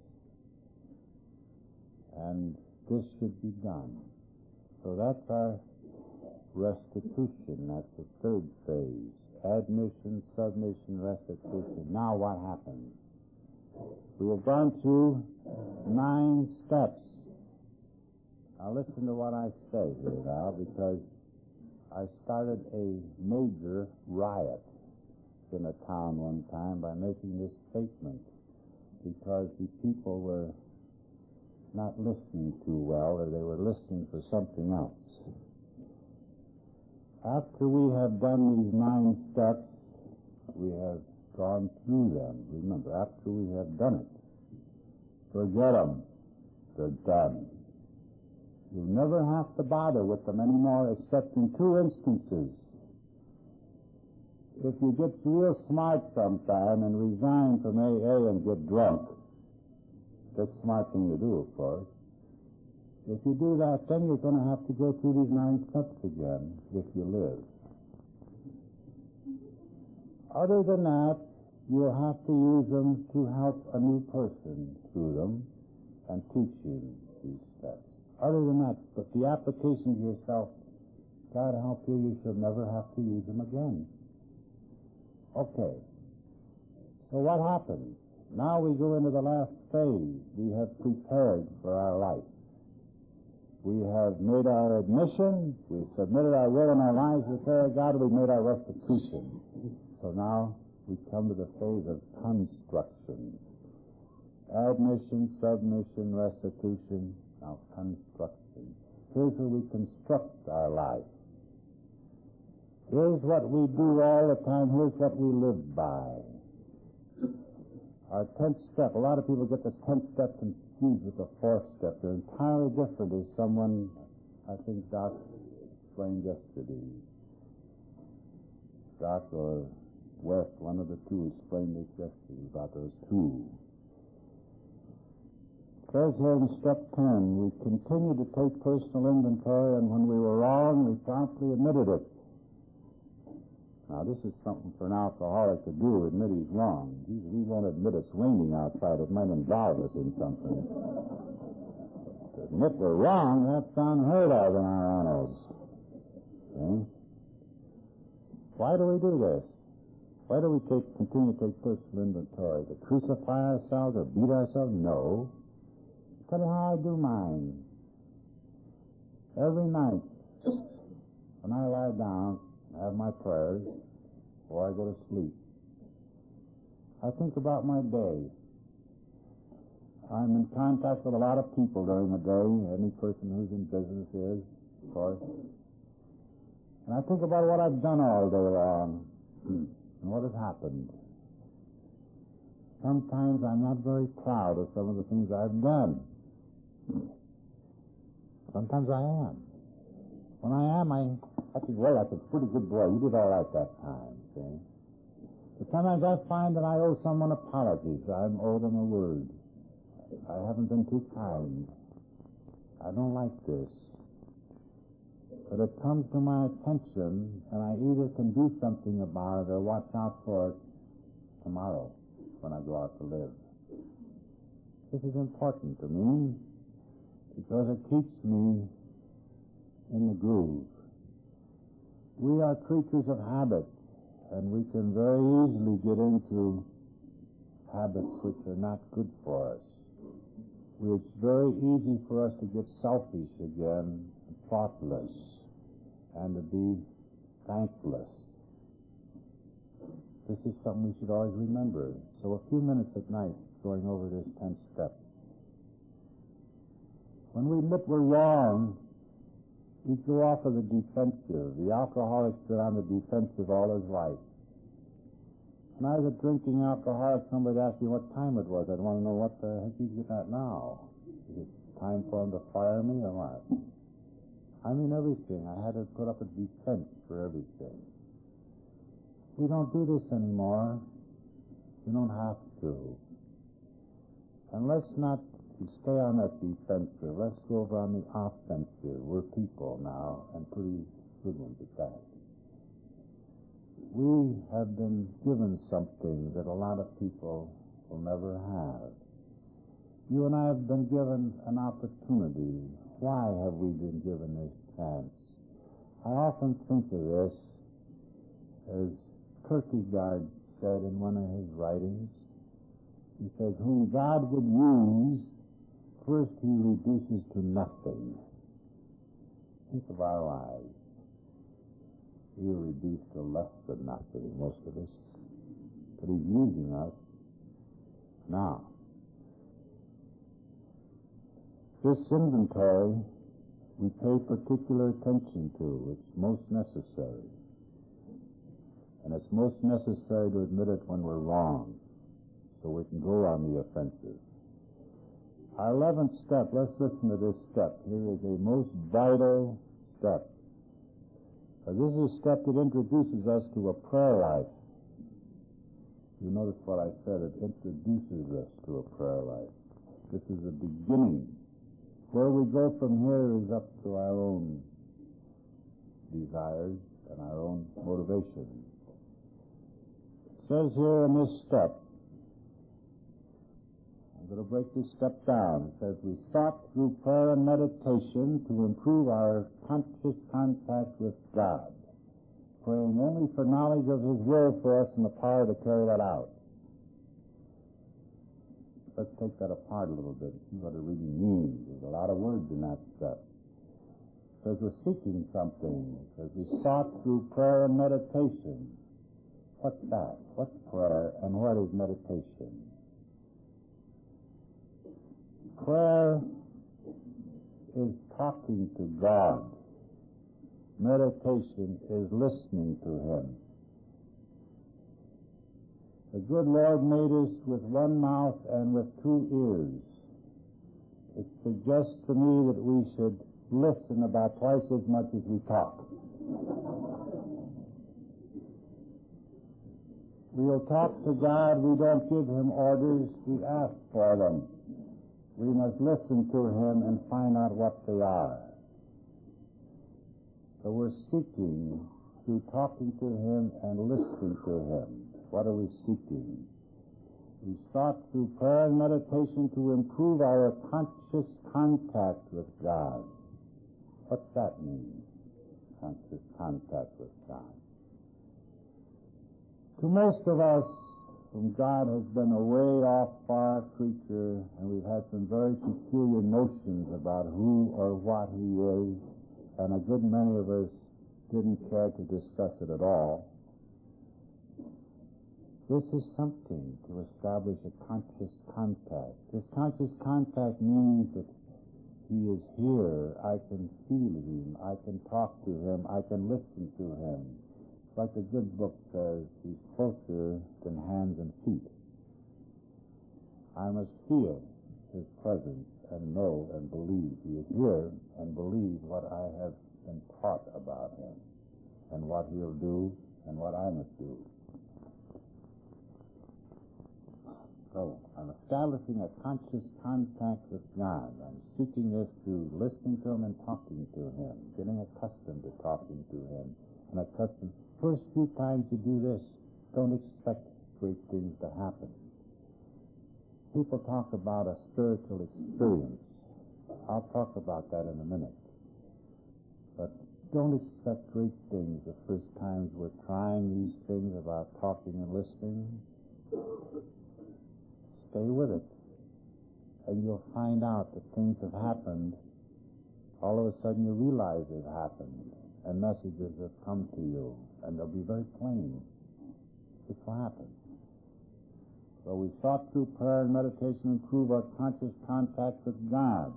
S2: And this should be done. So that's our restitution. That's the third phase. Admission, submission, restitution. Now what happens? We have gone through nine steps. Now listen to what I say here now, because I started a major riot in a town one time by making this statement, because the people were not listening too well, or they were listening for something else. After we have done these nine steps, we have gone through them. Remember, after we have done it, forget them. They're done. You never have to bother with them anymore, except in two instances. If you get real smart sometime and resign from A A and get drunk, that's a smart thing to do, of course. If you do that, then you're going to have to go through these nine steps again, if you live. Other than that, you'll have to use them to help a new person through them and teach him these steps. Other than that, but the application to yourself, God help you, you should never have to use them again. Okay. So what happens? Now we go into the last phase. We have prepared for our life. We have made our admission. We've submitted our will and our lives to the care of God. We've made our restitution. So now we come to the phase of construction. Admission, submission, restitution, now construction. Here's where we construct our life. Here's what we do all the time. Here's what we live by. Our tenth step, a lot of people get the tenth step confused with the fourth step. They're entirely different, as someone, I think Doc explained yesterday. Doc or West, one of the two, explained this yesterday about those two. It says here in step ten, we continue to take personal inventory, and when we were wrong, we promptly admitted it. Now, this is something for an alcoholic to do, admit he's wrong. He, he won't admit it's raining outside. It might involve us in something. To admit we're wrong, that's unheard of in our annals. Okay? Why do we do this? Why do we take, continue to take personal inventory? To crucify ourselves or beat ourselves? No. Tell you how I do mine. Every night, when I lie down, I have my prayers before I go to sleep. I think about my day. I'm in contact with a lot of people during the day. Any person who's in business is, of course. And I think about what I've done all day long and what has happened. Sometimes I'm not very proud of some of the things I've done. Sometimes I am. When I am, I... I think, well, that's a pretty good boy. You did all right that time, see? But sometimes I find that I owe someone apologies. I owe them a word. I haven't been too kind. I don't like this. But it comes to my attention, and I either can do something about it or watch out for it tomorrow when I go out to live. This is important to me because it keeps me in the groove. We are creatures of habit, and we can very easily get into habits which are not good for us. It's very easy for us to get selfish again, thoughtless, and to be thankless. This is something we should always remember. So a few minutes at night going over this tenth step. When we admit we're wrong, we go off of the defensive. The alcoholic's been on the defensive all his life. When I was a drinking alcoholic, somebody asked me what time it was. I'd want to know what the heck he's getting at now. Is it time for him to fire me or what? I mean everything. I had to put up a defense for everything. We don't do this anymore. We don't have to. And let's not stay on that defensive. Let's go over on the offensive. We're people now, and pretty good ones at that. We have been given something that a lot of people will never have. You and I have been given an opportunity. Why have we been given this chance? I often think of this as Kierkegaard said in one of his writings. He says, whom God would use, first he reduces to nothing. Think of our lives. We are reduced to less than nothing, most of us. But he's using us now. This inventory we pay particular attention to. It's most necessary. And it's most necessary to admit it when we're wrong, so we can go on the offensive. Our eleventh step, let's listen to this step. Here is a most vital step. Now, this is a step that introduces us to a prayer life. You notice what I said, it introduces us to a prayer life. This is the beginning. Where we go from here is up to our own desires and our own motivations. It says here in this step, I'm going to break this step down. It says, we sought through prayer and meditation to improve our conscious contact with God, praying only for knowledge of His will for us and the power to carry that out. Let's take that apart a little bit and see what it really means. There's a lot of words in that step. It says we're seeking something. It says we sought through prayer and meditation. What's that? What's prayer and what is meditation? Prayer is talking to God. Meditation is listening to Him. The good Lord made us with one mouth and with two ears. It suggests to me that we should listen about twice as much as we talk. We'll talk to God. We don't give Him orders. We ask for them. We must listen to Him and find out what they are. So we're seeking through talking to Him and listening to Him. What are we seeking? We sought through prayer and meditation to improve our conscious contact with God. What's that mean? Conscious contact with God. To most of us, whom God has been a way off far creature, and we've had some very peculiar notions about who or what He is, and a good many of us didn't care to discuss it at all. This is something to establish a conscious contact. This conscious contact means that He is here. I can feel Him. I can talk to Him. I can listen to Him. Like the good book says, He's closer than hands and feet. I must feel His presence and know and believe He is here and believe what I have been taught about Him and what He'll do and what I must do. So, I'm establishing a conscious contact with God. I'm seeking this through listening to Him and talking to Him, getting accustomed to talking to Him, and accustomed. First few times you do this, don't expect great things to happen. People talk about a spiritual experience. I'll talk about that in a minute. But don't expect great things the first times we're trying these things about talking and listening. Stay with it. And you'll find out that things have happened. All of a sudden you realize they've happened. And messages have come to you. And they'll be very plain. It's will happen. So we sought through prayer and meditation to improve our conscious contact with God.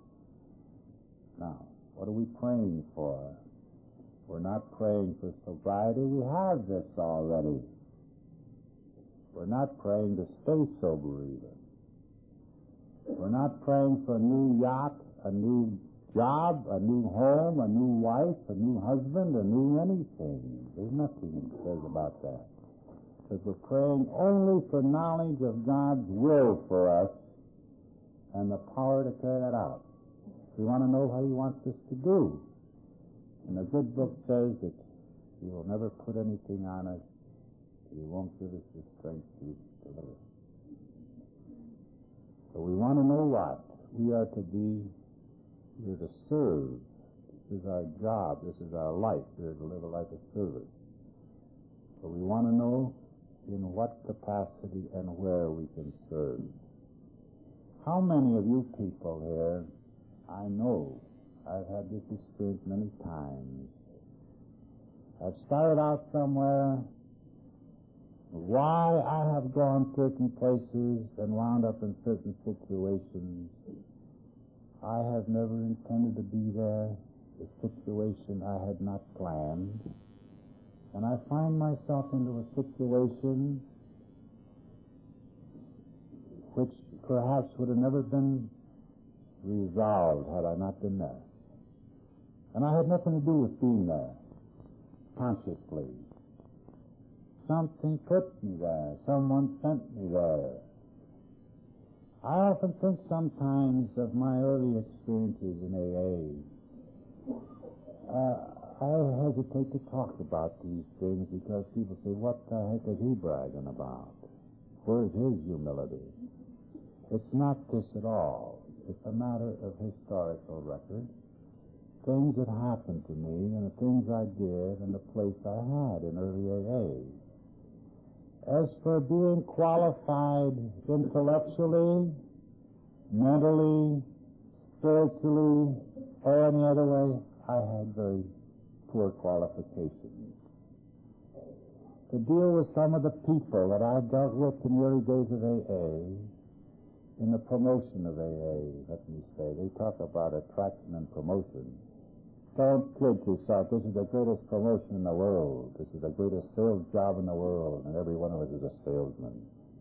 S2: Now, what are we praying for? We're not praying for sobriety. We have this already. We're not praying to stay sober even. We're not praying for a new yacht, a new job, a new home, a new wife, a new husband, a new anything. There's nothing that says about that. Because we're praying only for knowledge of God's will for us and the power to carry that out. We want to know what He wants us to do. And the good book says that He will never put anything on us that He won't give us the strength to deliver. So we want to know what we are to be. We are to serve. This is our job. This is our life. We are to live a life of service. So we want to know in what capacity and where we can serve. How many of you people here, I know, I've had this experience many times. I've started out somewhere. Why I have gone certain places and wound up in certain situations, I have never intended to be there. The situation I had not planned. And I find myself into a situation which perhaps would have never been resolved had I not been there. And I had nothing to do with being there, consciously. Something put me there. Someone sent me there. I often think sometimes of my early experiences in A A. Uh, I hesitate to talk about these things because people say, what the heck is he bragging about? Where's his humility? It's not this at all. It's a matter of historical record. Things that happened to me and the things I did and the place I had in early A A. As for being qualified intellectually, mentally, spiritually, or any other way, I had very poor qualifications. To deal with some of the people that I dealt with in the early days of A A, in the promotion of A A, let me say, they talk about attraction and promotion. Don't kid yourself. This is the greatest promotion in the world. This is the greatest sales job in the world, and every one of us is a salesman.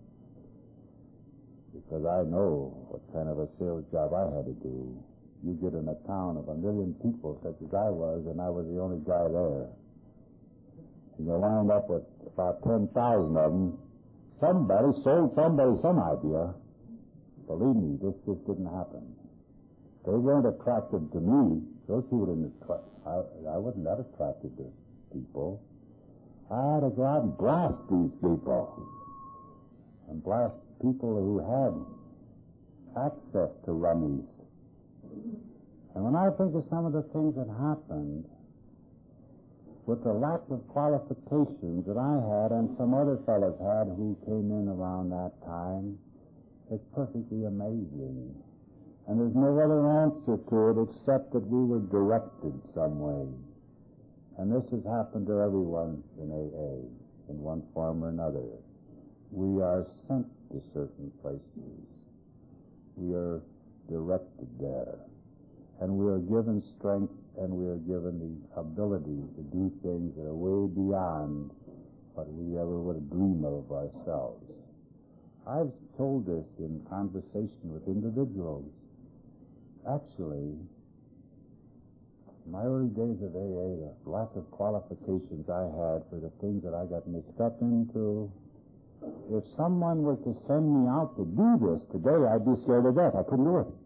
S2: Because I know what kind of a sales job I had to do. You get in a town of a million people, such as I was, and I was the only guy there. And you wound up with about ten thousand of them. Somebody sold somebody some idea. Believe me, this just didn't happen. They weren't attracted to me. Those people didn't attract. I, I wasn't that attracted to people. I had to go out and blast these people. And blast people who had access to rummies. And when I think of some of the things that happened with the lack of qualifications that I had and some other fellows had who came in around that time, it's perfectly amazing. And there's no other answer to it except that we were directed some way. And this has happened to everyone in A A in one form or another. We are sent to certain places. We are directed there. And we are given strength and we are given the ability to do things that are way beyond what we ever would dream of ourselves. I've told this in conversation with individuals. Actually, in my early days of A A, the lack of qualifications I had for the things that I got mixed up into, if someone were to send me out to do this today, I'd be scared to death. I couldn't do it.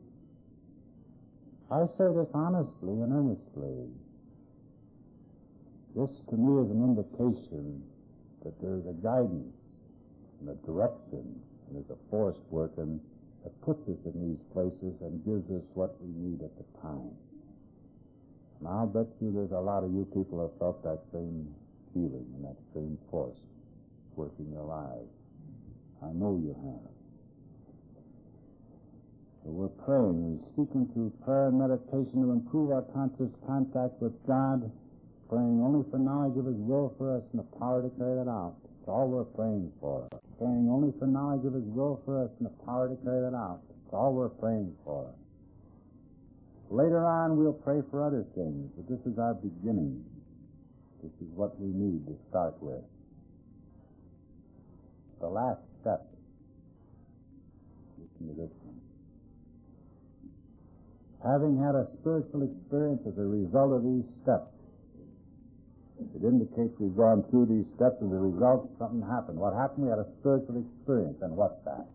S2: I say this honestly and earnestly. This, to me, is an indication that there's a guidance and a direction, and there's a force working that puts us in these places and gives us what we need at the time. And I'll bet you there's a lot of you people who have felt that same feeling and that same force working your lives. I know you have. So we're praying and seeking through prayer and meditation to improve our conscious contact with God, praying only for knowledge of His will for us and the power to carry that out. It's all we're praying for. Praying only for knowledge of His will for us and the power to carry that out. It's all we're praying for. Later on, we'll pray for other things, but this is our beginning. This is what we need to start with. The last step. Listen to this one. Having had a spiritual experience as a result of these steps, it indicates we've gone through these steps. As a result, something happened. What happened? We had a spiritual experience. And what's that?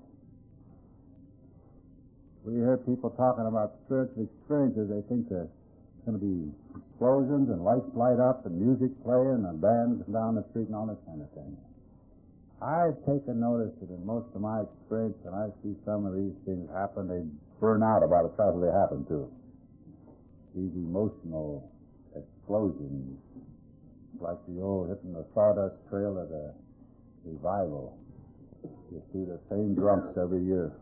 S2: We hear people talking about spiritual experiences. They think there's going to be explosions and lights light up and music playing and bands down the street and all that kind of thing. I've taken notice that in most of my experience, when I see some of these things happen, they burn out about as fast as they happen, too. These emotional explosions, like the old hitting the sawdust trail at a revival. You see the same drunks every year.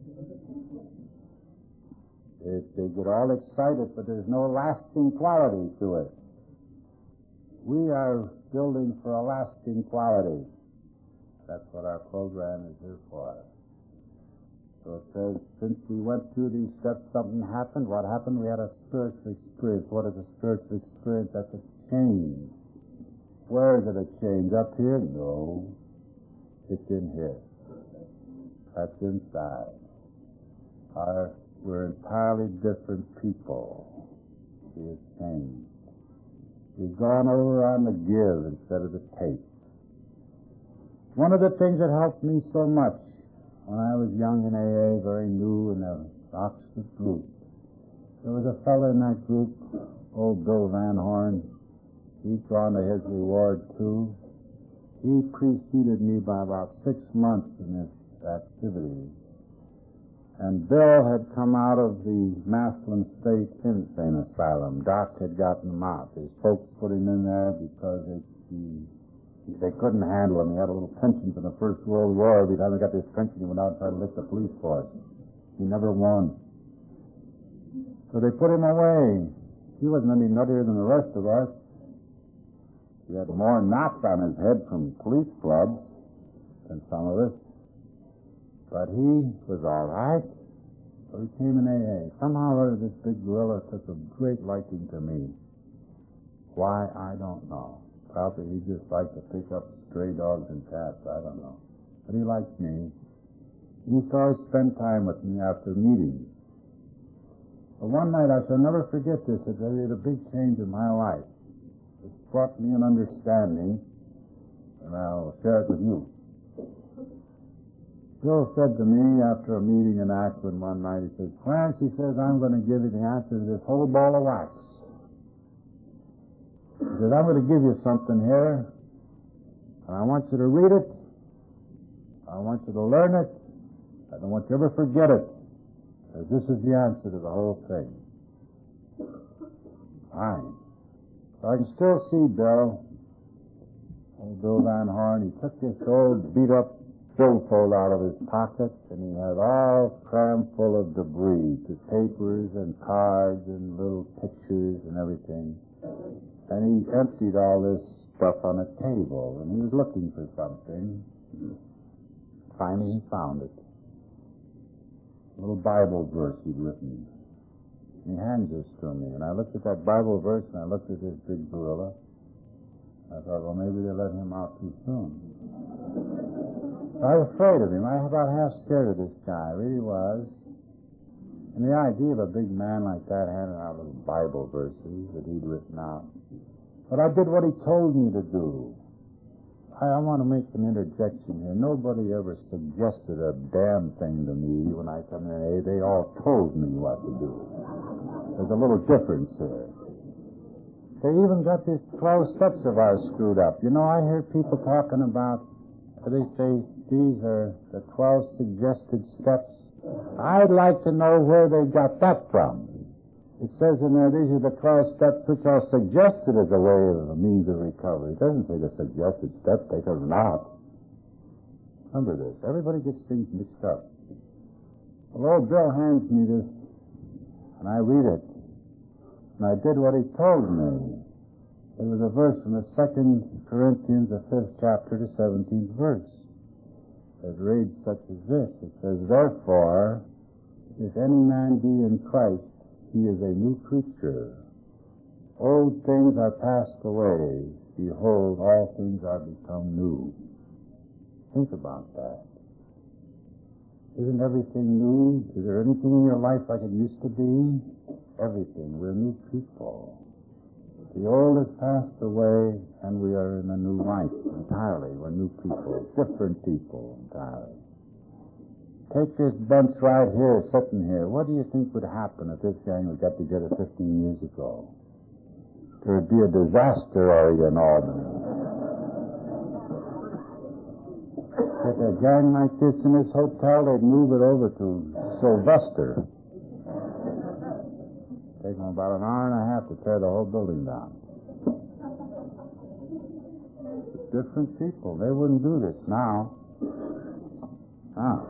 S2: It, they get all excited, but there's no lasting quality to it. We are building for a lasting quality. That's what our program is here for. So it says, since we went through these steps, something happened. What happened? We had a spiritual experience. What is a spiritual experience? That's a change. Where is it a change? Up here? No. It's in here. That's inside. Our, we're entirely different people. See, it's changed. We've gone over on the give instead of the take. One of the things that helped me so much when I was young in A A, very new in the Oxford group, there was a fellow in that group, old Bill Van Horn. He'd gone to his reward, too. He preceded me by about six months in this activity. And Bill had come out of the Massillon State Insane Asylum. Doc had gotten him out. His folks put him in there because they, he, they couldn't handle him. He had a little pension from the First World War. Every time he got this pension, he went out and tried to lick the police force. He never won. So they put him away. He wasn't any nuttier than the rest of us. He had more knots on his head from police clubs than some of us. But he was all right. So he came in A A. Somehow or other, this big gorilla took a great liking to me. Why, I don't know. Probably he just liked to pick up stray dogs and cats. I don't know. But he liked me. He used to always spend time with me after meetings. But one night, I shall never forget this. It made a big change in my life. It brought me an understanding, and I'll share it with you. Bill said to me after a meeting in Akron one night, he says, Clarence, he says, I'm going to give you the answer to this whole ball of wax. He says, I'm going to give you something here, and I want you to read it, I want you to learn it, I don't want you to ever forget it, because this is the answer to the whole thing. Fine. So I can still see Bill, old Bill Van Horn. He took this old beat-up billfold out of his pocket, and he had all crammed full of debris, to papers and cards and little pictures and everything. And he emptied all this stuff on a table, and he was looking for something. Finally, he found it. A little Bible verse he'd written. He hands this to me, and I looked at that Bible verse, and I looked at this big gorilla. I thought, well, maybe they let him out too soon. I was afraid of him. I was about half scared of this guy. I really was. And the idea of a big man like that handing out little Bible verses that he'd written out. But I did what he told me to do. I, I want to make an interjection here. Nobody ever suggested a damn thing to me when I come in. They all told me what to do. There's a little difference here. They even got these twelve steps of ours screwed up. You know, I hear people talking about, they say these are the twelve suggested steps. I'd like to know where they got that from. It says in there, these are the twelve steps which are suggested as a way of a means of recovery. It doesn't say the suggested steps, they are not. Remember this. Everybody gets things mixed up. Well, old Bill hands me this, and I read it. And I did what he told me. It was a verse from the Second Corinthians, the fifth chapter, the seventeenth verse. It reads such as this. It says, "Therefore, if any man be in Christ, he is a new creature. Old things are passed away. Behold, all things are become new." Think about that. Isn't everything new? Is there anything in your life like it used to be? Everything. We're new people. The old has passed away, and we are in a new life entirely. We're new people, different people entirely. Take this bunch right here, sitting here. What do you think would happen if this gang would get together fifteen years ago? There would be a disaster area in Albany. If a gang like this in this hotel, they'd move it over to Sylvester. Take them about an hour and a half to tear the whole building down. Different people. They wouldn't do this now. Now,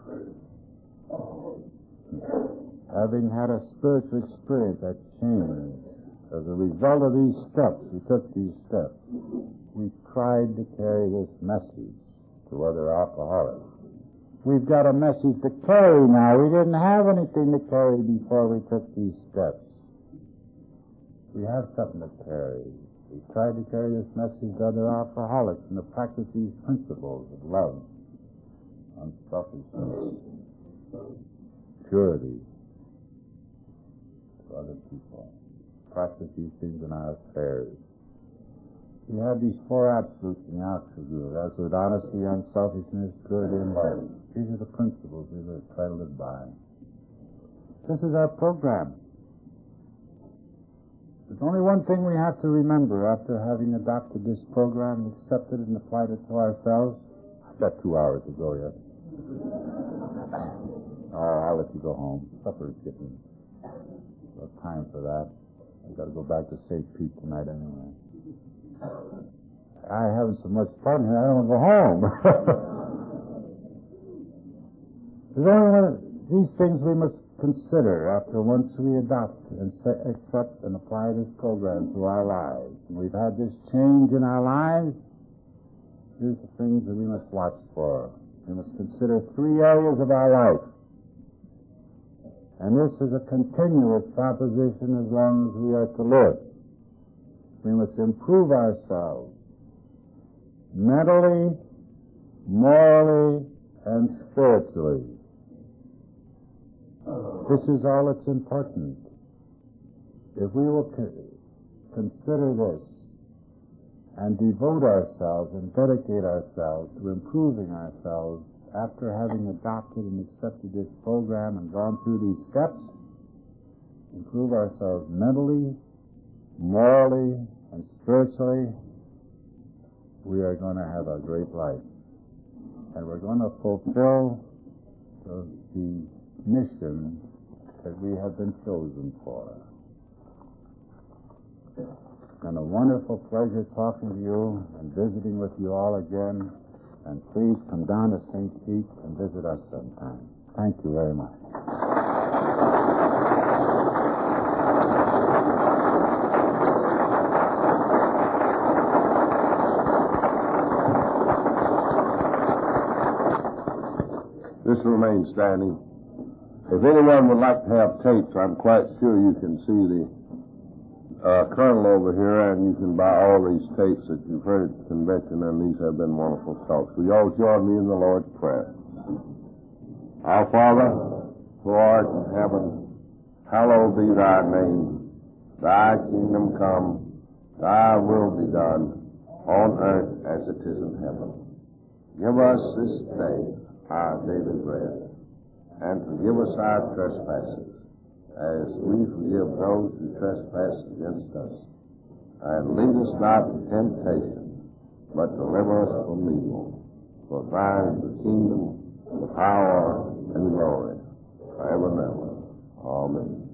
S2: having had a spiritual experience that changed, as a result of these steps, we took these steps, we tried to carry this message to other alcoholics. We've got a message to carry now. We didn't have anything to carry before we took these steps. We have something to carry. We tried to carry this message to other alcoholics and to practice these principles of love, unselfishness, purity to other people. Practice these things in our affairs. We have these four absolutes in the absolute group. Absolute honesty, unselfishness, purity, and love. These are the principles we try to live by. This is our program. There's only one thing we have to remember after having adopted this program, accepted it, and applied it to ourselves. I've got two hours to go yet. Oh, I'll let you go home. Supper's getting no time for that. I've got to go back to Saint Pete tonight anyway. I'm having so much fun here, I don't want to go home. There's only one of these things we must consider after once we adopt and accept and apply this program to our lives. And we've had this change in our lives. Here's the things that we must watch for. We must consider three areas of our life. And this is a continuous proposition as long as we are to live. We must improve ourselves mentally, morally, and spiritually. This is all that's important. If we will consider this and devote ourselves and dedicate ourselves to improving ourselves after having adopted and accepted this program and gone through these steps, improve ourselves mentally, morally, and spiritually, we are going to have a great life. And we're going to fulfill the, the mission that we have been chosen for. It's been a wonderful pleasure talking to you and visiting with you all again. And please come down to Saint Pete and visit us sometime. Thank you very much.
S1: This will remain standing. If anyone would like to have tapes, I'm quite sure you can see the uh, colonel over here, and you can buy all these tapes that you've heard at the convention, and these have been wonderful talks. Will you all join me in the Lord's Prayer? Our Father, who art in heaven, hallowed be thy name. Thy kingdom come, thy will be done, on earth as it is in heaven. Give us this day our daily bread, and forgive us our trespasses, as we forgive those who trespass against us. And lead us not into temptation, but deliver us from evil. For thine is the kingdom, the power, and the glory, forever and ever. Amen.